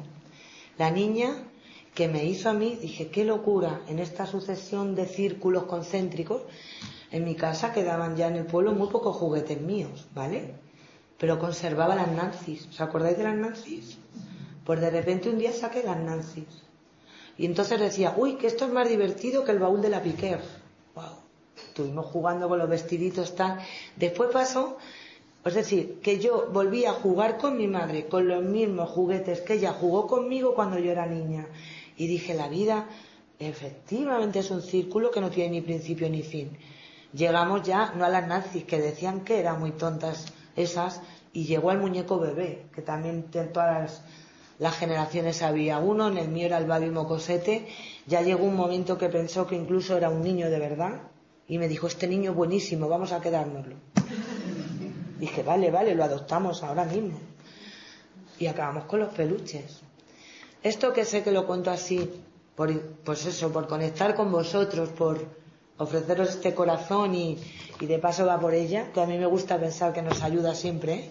que me hizo a mí, dije, qué locura, en esta sucesión de círculos concéntricos, en mi casa quedaban ya en el pueblo muy pocos juguetes míos, ¿vale? Pero conservaba las Nancy's, ¿os acordáis de las Nancy's? Pues de repente un día saqué las Nancy's, y entonces decía, uy, que esto es más divertido que el baúl de la Piquer. Wow, estuvimos jugando con los vestiditos tal, después pasó, es decir, que yo volví a jugar con mi madre, con los mismos juguetes que ella jugó conmigo cuando yo era niña. Y dije, la vida efectivamente es un círculo que no tiene ni principio ni fin. Llegamos ya, no a las nazis, que decían que eran muy tontas esas, y llegó al muñeco bebé, que también en todas las generaciones había uno, en el mío era el Babi Mocosete. Ya llegó un momento que pensó que incluso era un niño de verdad, y me dijo, este niño es buenísimo, vamos a quedárnoslo. Dije, vale, lo adoptamos ahora mismo. Y acabamos con los peluches. Esto que sé que lo cuento así, por conectar con vosotros, por ofreceros este corazón y de paso va por ella, que a mí me gusta pensar que nos ayuda siempre,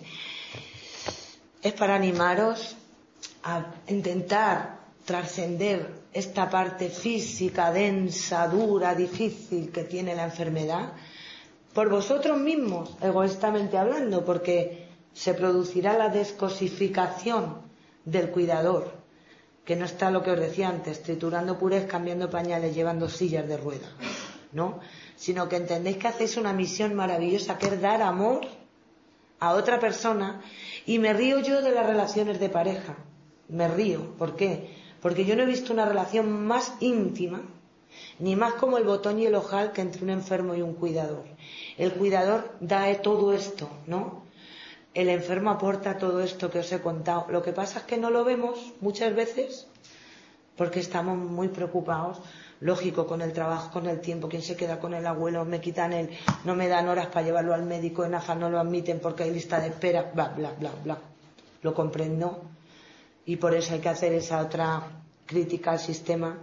es para animaros a intentar trascender esta parte física, densa, dura, difícil que tiene la enfermedad, por vosotros mismos, egoístamente hablando, porque se producirá la descosificación del cuidador, que no está lo que os decía antes, triturando purés, cambiando pañales, llevando sillas de ruedas, ¿no? Sino que entendéis que hacéis una misión maravillosa, que es dar amor a otra persona. Y me río yo de las relaciones de pareja, me río. ¿Por qué? Porque yo no he visto una relación más íntima, ni más como el botón y el ojal, que entre un enfermo y un cuidador. El cuidador da todo esto, ¿no? El enfermo aporta todo esto que os he contado. Lo que pasa es que no lo vemos muchas veces porque estamos muy preocupados, lógico, con el trabajo, con el tiempo. ¿Quién se queda con el abuelo? Me quitan no me dan horas para llevarlo al médico, en AFA no lo admiten porque hay lista de espera, bla, bla, bla, bla. Lo comprendo y por eso hay que hacer esa otra crítica al sistema.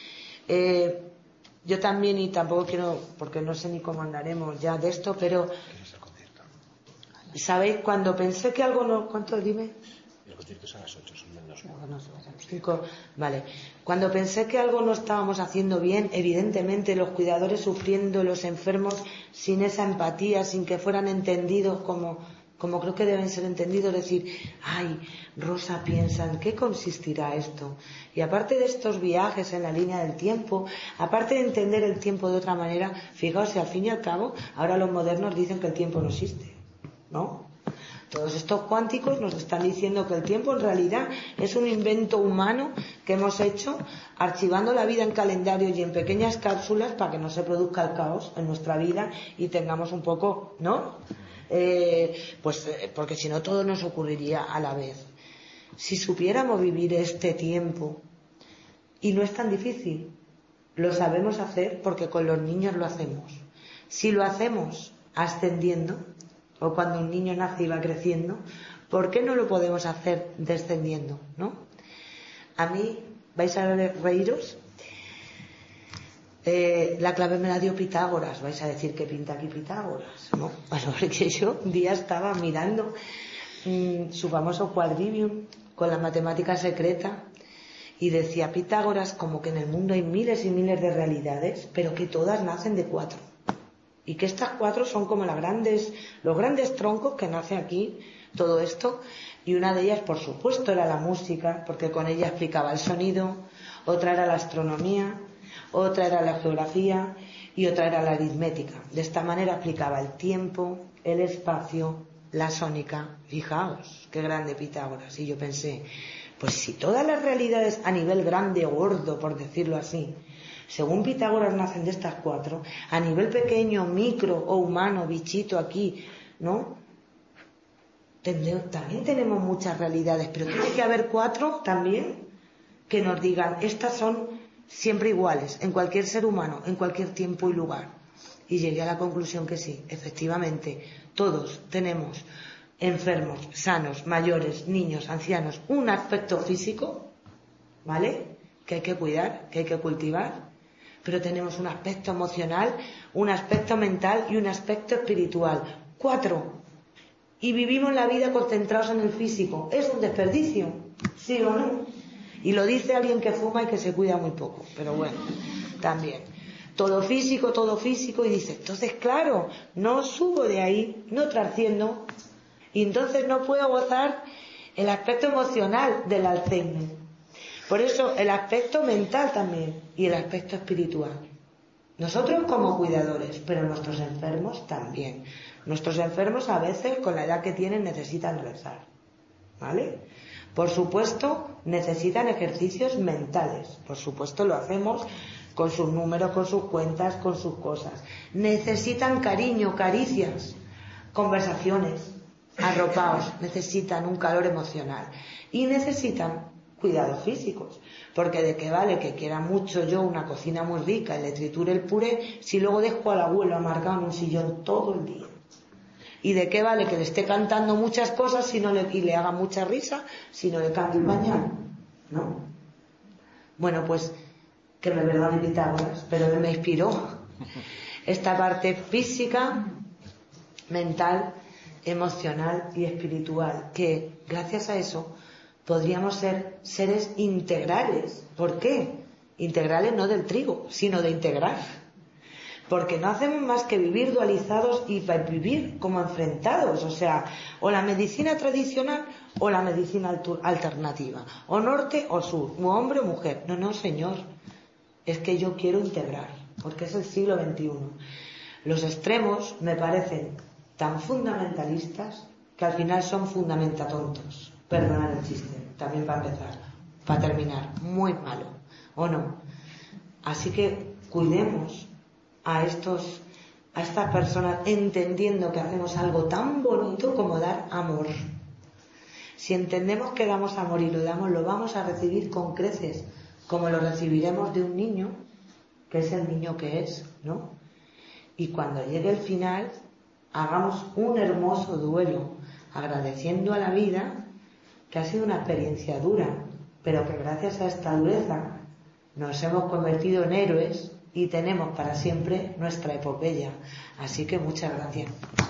Yo también, y tampoco quiero, porque no sé ni cómo andaremos ya de esto, pero ¿sabéis? Cuando pensé que algo no... ¿Cuánto? Dime. Los conciertos a las 8, son menos. No, 5. Vale. Cuando pensé que algo no estábamos haciendo bien, evidentemente los cuidadores sufriendo, los enfermos sin esa empatía, sin que fueran entendidos como como creo que deben ser entendidos, decir, ay, Rosa piensa en qué consistirá esto. Y aparte de estos viajes en la línea del tiempo, aparte de entender el tiempo de otra manera, fijaos si al fin y al cabo, ahora los modernos dicen que el tiempo no existe, ¿no? Todos estos cuánticos nos están diciendo que el tiempo en realidad es un invento humano que hemos hecho archivando la vida en calendarios y en pequeñas cápsulas para que no se produzca el caos en nuestra vida y tengamos un poco, ¿no? Porque si no todo nos ocurriría a la vez. Si supiéramos vivir este tiempo, y no es tan difícil, lo sabemos hacer porque con los niños lo hacemos. Si lo hacemos ascendiendo, o cuando un niño nace y va creciendo, ¿por qué no lo podemos hacer descendiendo, no? A mí, vais a reíros, la clave me la dio Pitágoras. Vais a decir, ¿qué pinta aquí Pitágoras? No, bueno, porque yo un día estaba mirando su famoso quadrivium con la matemática secreta y decía Pitágoras como que en el mundo hay miles y miles de realidades, pero que todas nacen de 4. Y que estas 4 son como los grandes troncos que nace aquí todo esto. Y una de ellas, por supuesto, era la música, porque con ella explicaba el sonido. Otra era la astronomía, otra era la geografía y otra era la aritmética. De esta manera explicaba el tiempo, el espacio, la sónica. Fijaos, qué grande Pitágoras. Y yo pensé, pues si todas las realidades a nivel grande o gordo, por decirlo así, según Pitágoras nacen de estas 4, a nivel pequeño, micro o humano, bichito aquí, ¿no? También tenemos muchas realidades, pero tiene que haber 4 también que nos digan, estas son siempre iguales, en cualquier ser humano, en cualquier tiempo y lugar. Y llegué a la conclusión que sí, efectivamente, todos tenemos enfermos, sanos, mayores, niños, ancianos, un aspecto físico, ¿vale?, que hay que cuidar, que hay que cultivar, pero tenemos un aspecto emocional, un aspecto mental y un aspecto espiritual. 4. Y vivimos la vida concentrados en el físico. ¿Es un desperdicio? ¿Sí o no? Y lo dice alguien que fuma y que se cuida muy poco. Pero bueno, también. Todo físico. Y dice, entonces claro, no subo de ahí, no trasciendo. Y entonces no puedo gozar el aspecto emocional del Alzheimer. Por eso el aspecto mental también y el aspecto espiritual. Nosotros como cuidadores, pero nuestros enfermos también. Nuestros enfermos a veces con la edad que tienen necesitan rezar, ¿vale? Por supuesto necesitan ejercicios mentales. Por supuesto lo hacemos con sus números, con sus cuentas, con sus cosas. Necesitan cariño, caricias, conversaciones, arropaos. Necesitan un calor emocional y necesitan cuidados físicos, porque de qué vale que quiera mucho yo una cocina muy rica y le triture el puré si luego dejo al abuelo amargado en un sillón todo el día. Y de qué vale que le esté cantando muchas cosas y le haga mucha risa si no le cambio el pañal, ¿no? Bueno, pues que me perdone Pitágoras, pero él me inspiró esta parte física, mental, emocional y espiritual, que gracias a eso podríamos ser seres integrales. ¿Por qué? Integrales no del trigo, sino de integrar. Porque no hacemos más que vivir dualizados y vivir como enfrentados. O sea, o la medicina tradicional o la medicina alternativa. O norte o sur, o hombre o mujer. No, señor. Es que yo quiero integrar, porque es el siglo XXI. Los extremos me parecen tan fundamentalistas que al final son fundamentatontos. Perdonad el chiste, también para empezar, para terminar, muy malo, ¿o no? Así que cuidemos a estas personas entendiendo que hacemos algo tan bonito como dar amor. Si entendemos que damos amor y lo damos, lo vamos a recibir con creces, como lo recibiremos de un niño, que es el niño que es, ¿no? Y cuando llegue el final, hagamos un hermoso duelo, agradeciendo a la vida que ha sido una experiencia dura, pero que gracias a esta dureza nos hemos convertido en héroes y tenemos para siempre nuestra epopeya. Así que muchas gracias.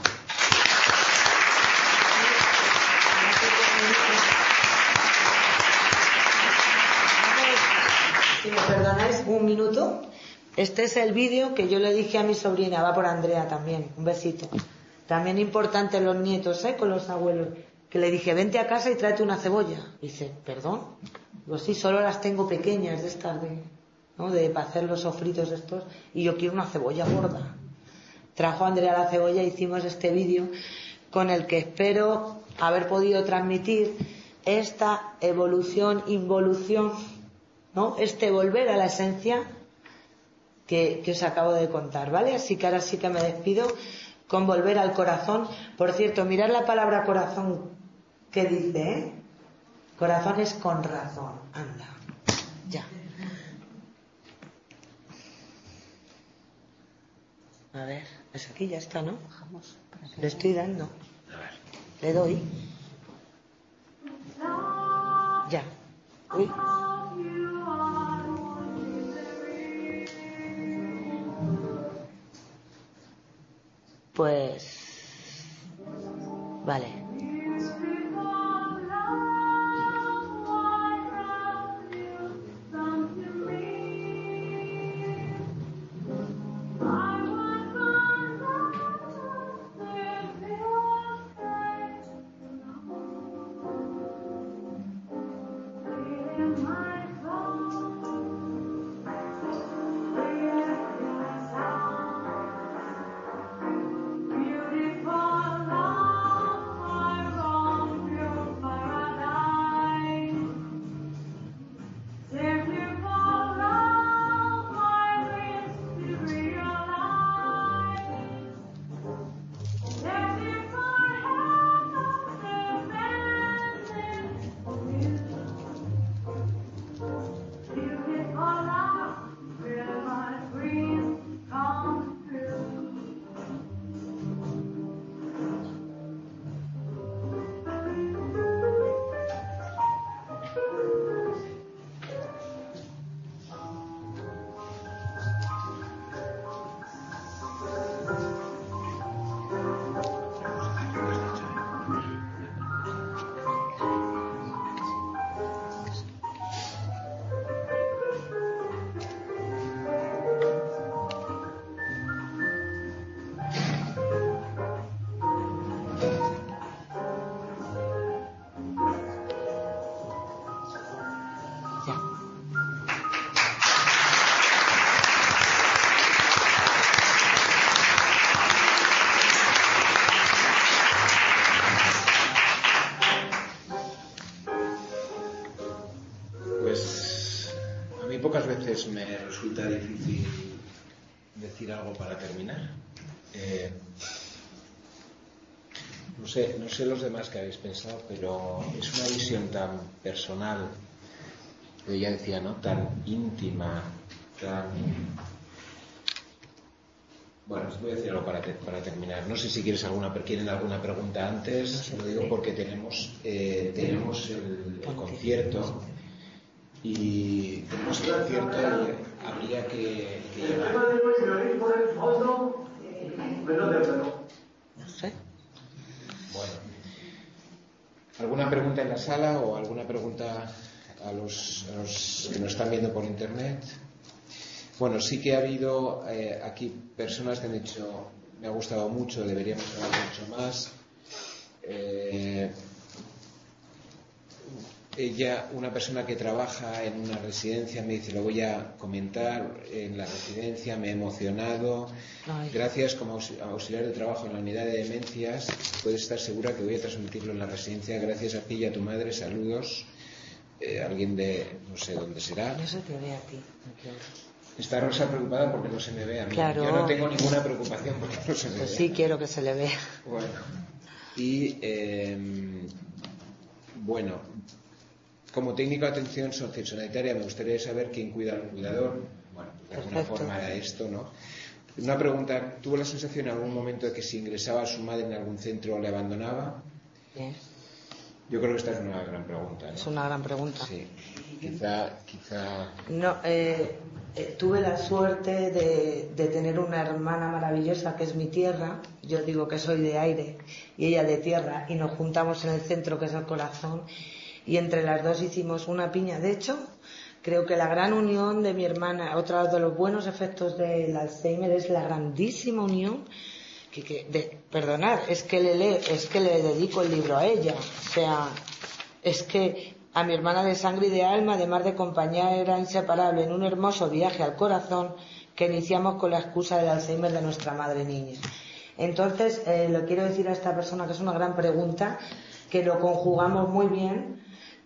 Si me perdonáis un minuto, este es el vídeo que yo le dije a mi sobrina, va por Andrea también, un besito. También importante los nietos, con los abuelos, que le dije, vente a casa y tráete una cebolla. Dice, ¿perdón? Digo, sí, solo las tengo pequeñas de estas ¿no? Para hacer los sofritos estos, y yo quiero una cebolla gorda. Trajo Andrea la cebolla, hicimos este vídeo con el que espero haber podido transmitir esta evolución, involución, ¿no? Este volver a la esencia que os acabo de contar, ¿vale? Así que ahora sí que me despido con volver al corazón. Por cierto, mirad la palabra corazón que dice, corazón es con razón. Anda, ya. A ver, es aquí, ya está, ¿no? Le estoy dando. Le doy. Ya. Uy. Pues... Vale. Pocas veces me resulta difícil decir algo para terminar. No sé los demás que habéis pensado, pero es una visión tan personal, ella decía, ¿no? Tan íntima, tan... Bueno, os voy a decir algo para terminar. No sé si quieren alguna pregunta antes. Lo digo porque tenemos el concierto. Y tenemos el concierto y habría que llevar. No sé. Bueno. ¿Alguna pregunta en la sala o alguna pregunta a los que nos están viendo por internet? Bueno, sí que ha habido aquí personas que han dicho, me ha gustado mucho, deberíamos haber mucho más. Ella, una persona que trabaja en una residencia, me dice, lo voy a comentar, en la residencia me he emocionado. Ay. Gracias, como auxiliar de trabajo en la unidad de demencias, puedes estar segura que voy a transmitirlo en la residencia. Gracias a ti y a tu madre, saludos. Alguien de, no sé dónde será. No se te ve a ti. Está Rosa preocupada porque no se me ve a mí. Claro. Yo no tengo ninguna preocupación porque no se me Pues ve. sí, quiero que se le vea. Bueno, y bueno, como técnico de atención sociosanitaria me gustaría saber quién cuida al cuidador. Bueno, de alguna forma era esto, ¿no? Una pregunta, ¿tuvo la sensación en algún momento de que si ingresaba a su madre en algún centro le abandonaba? Bien. Yo creo que esta es una gran pregunta, ¿no? Es una gran pregunta. Sí, quizá... No, tuve la suerte de tener una hermana maravillosa que es mi tierra. Yo digo que soy de aire y ella de tierra, y nos juntamos en el centro que es el corazón, y entre las dos hicimos una piña. De hecho, creo que la gran unión de mi hermana, otro de los buenos efectos del Alzheimer, es la grandísima unión Perdonad, es que le dedico el libro a ella. O sea, es que a mi hermana de sangre y de alma, además de compañera inseparable en un hermoso viaje al corazón que iniciamos con la excusa del Alzheimer de nuestra madre niña. Entonces, le quiero decir a esta persona que es una gran pregunta, que lo conjugamos muy bien,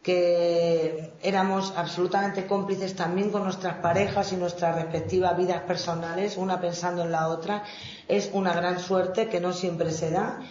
que éramos absolutamente cómplices también con nuestras parejas y nuestras respectivas vidas personales, una pensando en la otra. Es una gran suerte que no siempre se da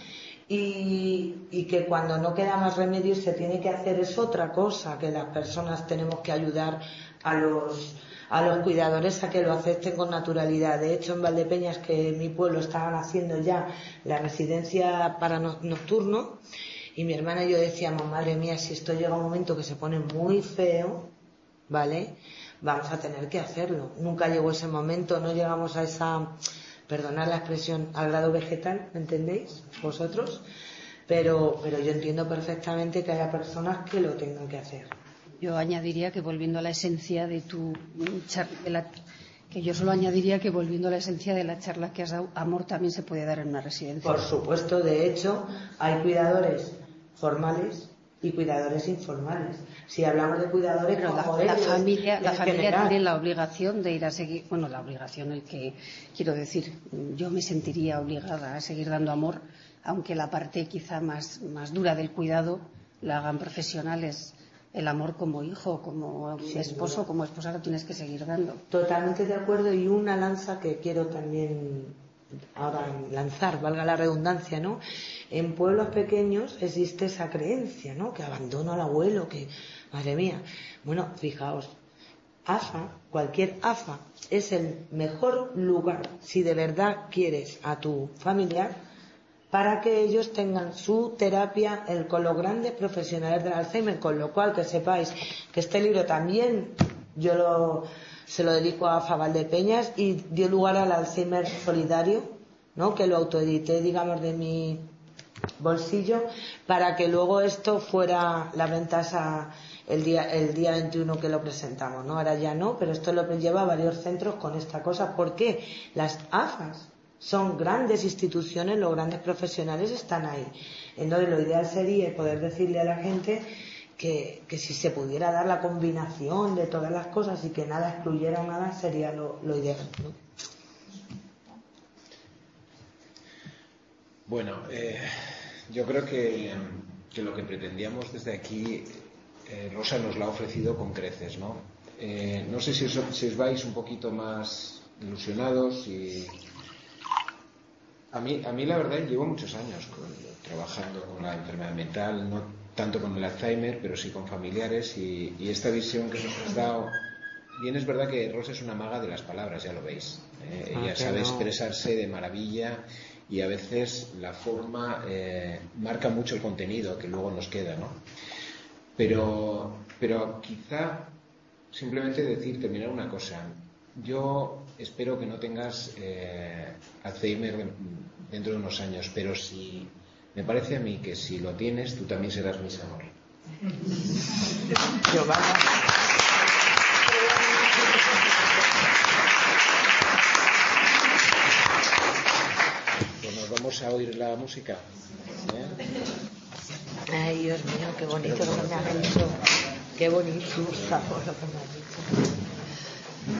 y que cuando no queda más remedio se tiene que hacer es otra cosa, que las personas tenemos que ayudar a los cuidadores a que lo acepten con naturalidad. De hecho, en Valdepeñas, que en mi pueblo estaban haciendo ya la residencia para nocturno, y mi hermana y yo decíamos, madre mía, si esto llega a un momento que se pone muy feo, ¿vale?, vamos a tener que hacerlo. Nunca llegó ese momento, no llegamos a esa, perdonad la expresión, al grado vegetal, ¿me entendéis vosotros? Pero yo entiendo perfectamente que haya personas que lo tengan que hacer. Yo añadiría que volviendo a la esencia de tu charla, que yo solo añadiría que volviendo a la esencia de la charla que has dado, amor también se puede dar en una residencia. Por supuesto, de hecho, hay cuidadores formales y cuidadores informales. Si hablamos de cuidadores, pero la familia tiene la obligación de ir a seguir, bueno, la obligación, el que quiero decir, yo me sentiría obligada a seguir dando amor, aunque la parte quizá más dura del cuidado la hagan profesionales. El amor como hijo, como esposo, como esposa lo tienes que seguir dando. Totalmente de acuerdo, y una lanza que quiero también ahora lanzar, valga la redundancia, ¿no? En pueblos pequeños existe esa creencia, ¿no?, que abandono al abuelo, que, madre mía. Bueno, fijaos, AFA, cualquier AFA, es el mejor lugar, si de verdad quieres a tu familiar, para que ellos tengan su terapia con los grandes profesionales del Alzheimer, con lo cual que sepáis que este libro también se lo dedico a AFA Valdepeñas y dio lugar al Alzheimer Solidario, ¿no?, que lo autoedité, digamos, de mi bolsillo, para que luego esto fuera la venta el día 21 que lo presentamos, ¿no? Ahora ya no, pero esto lo lleva a varios centros con esta cosa. ¿Por qué? Las AFAs son grandes instituciones, los grandes profesionales están ahí. Entonces lo ideal sería poder decirle a la gente que si se pudiera dar la combinación de todas las cosas y que nada excluyera nada, sería lo ideal, ¿no? Bueno, yo creo que lo que pretendíamos desde aquí, Rosa nos lo ha ofrecido con creces, ¿no? No sé si os vais un poquito más ilusionados y... A mí la verdad, llevo muchos años trabajando con la enfermedad mental, no tanto con el Alzheimer, pero sí con familiares, y esta visión que nos has dado. Bien, es verdad que Rosa es una maga de las palabras, ya lo veis. Ella sabe expresarse de maravilla y a veces la forma marca mucho el contenido que luego nos queda, ¿no? Pero quizá simplemente terminar una cosa. Yo espero que no tengas Alzheimer dentro de unos años, pero me parece a mí que si lo tienes, tú también serás mi amor. Bueno, vamos a oír la música. Ay, Dios mío, qué bonito lo que me has dicho. Qué bonito, por favor, lo que me has dicho.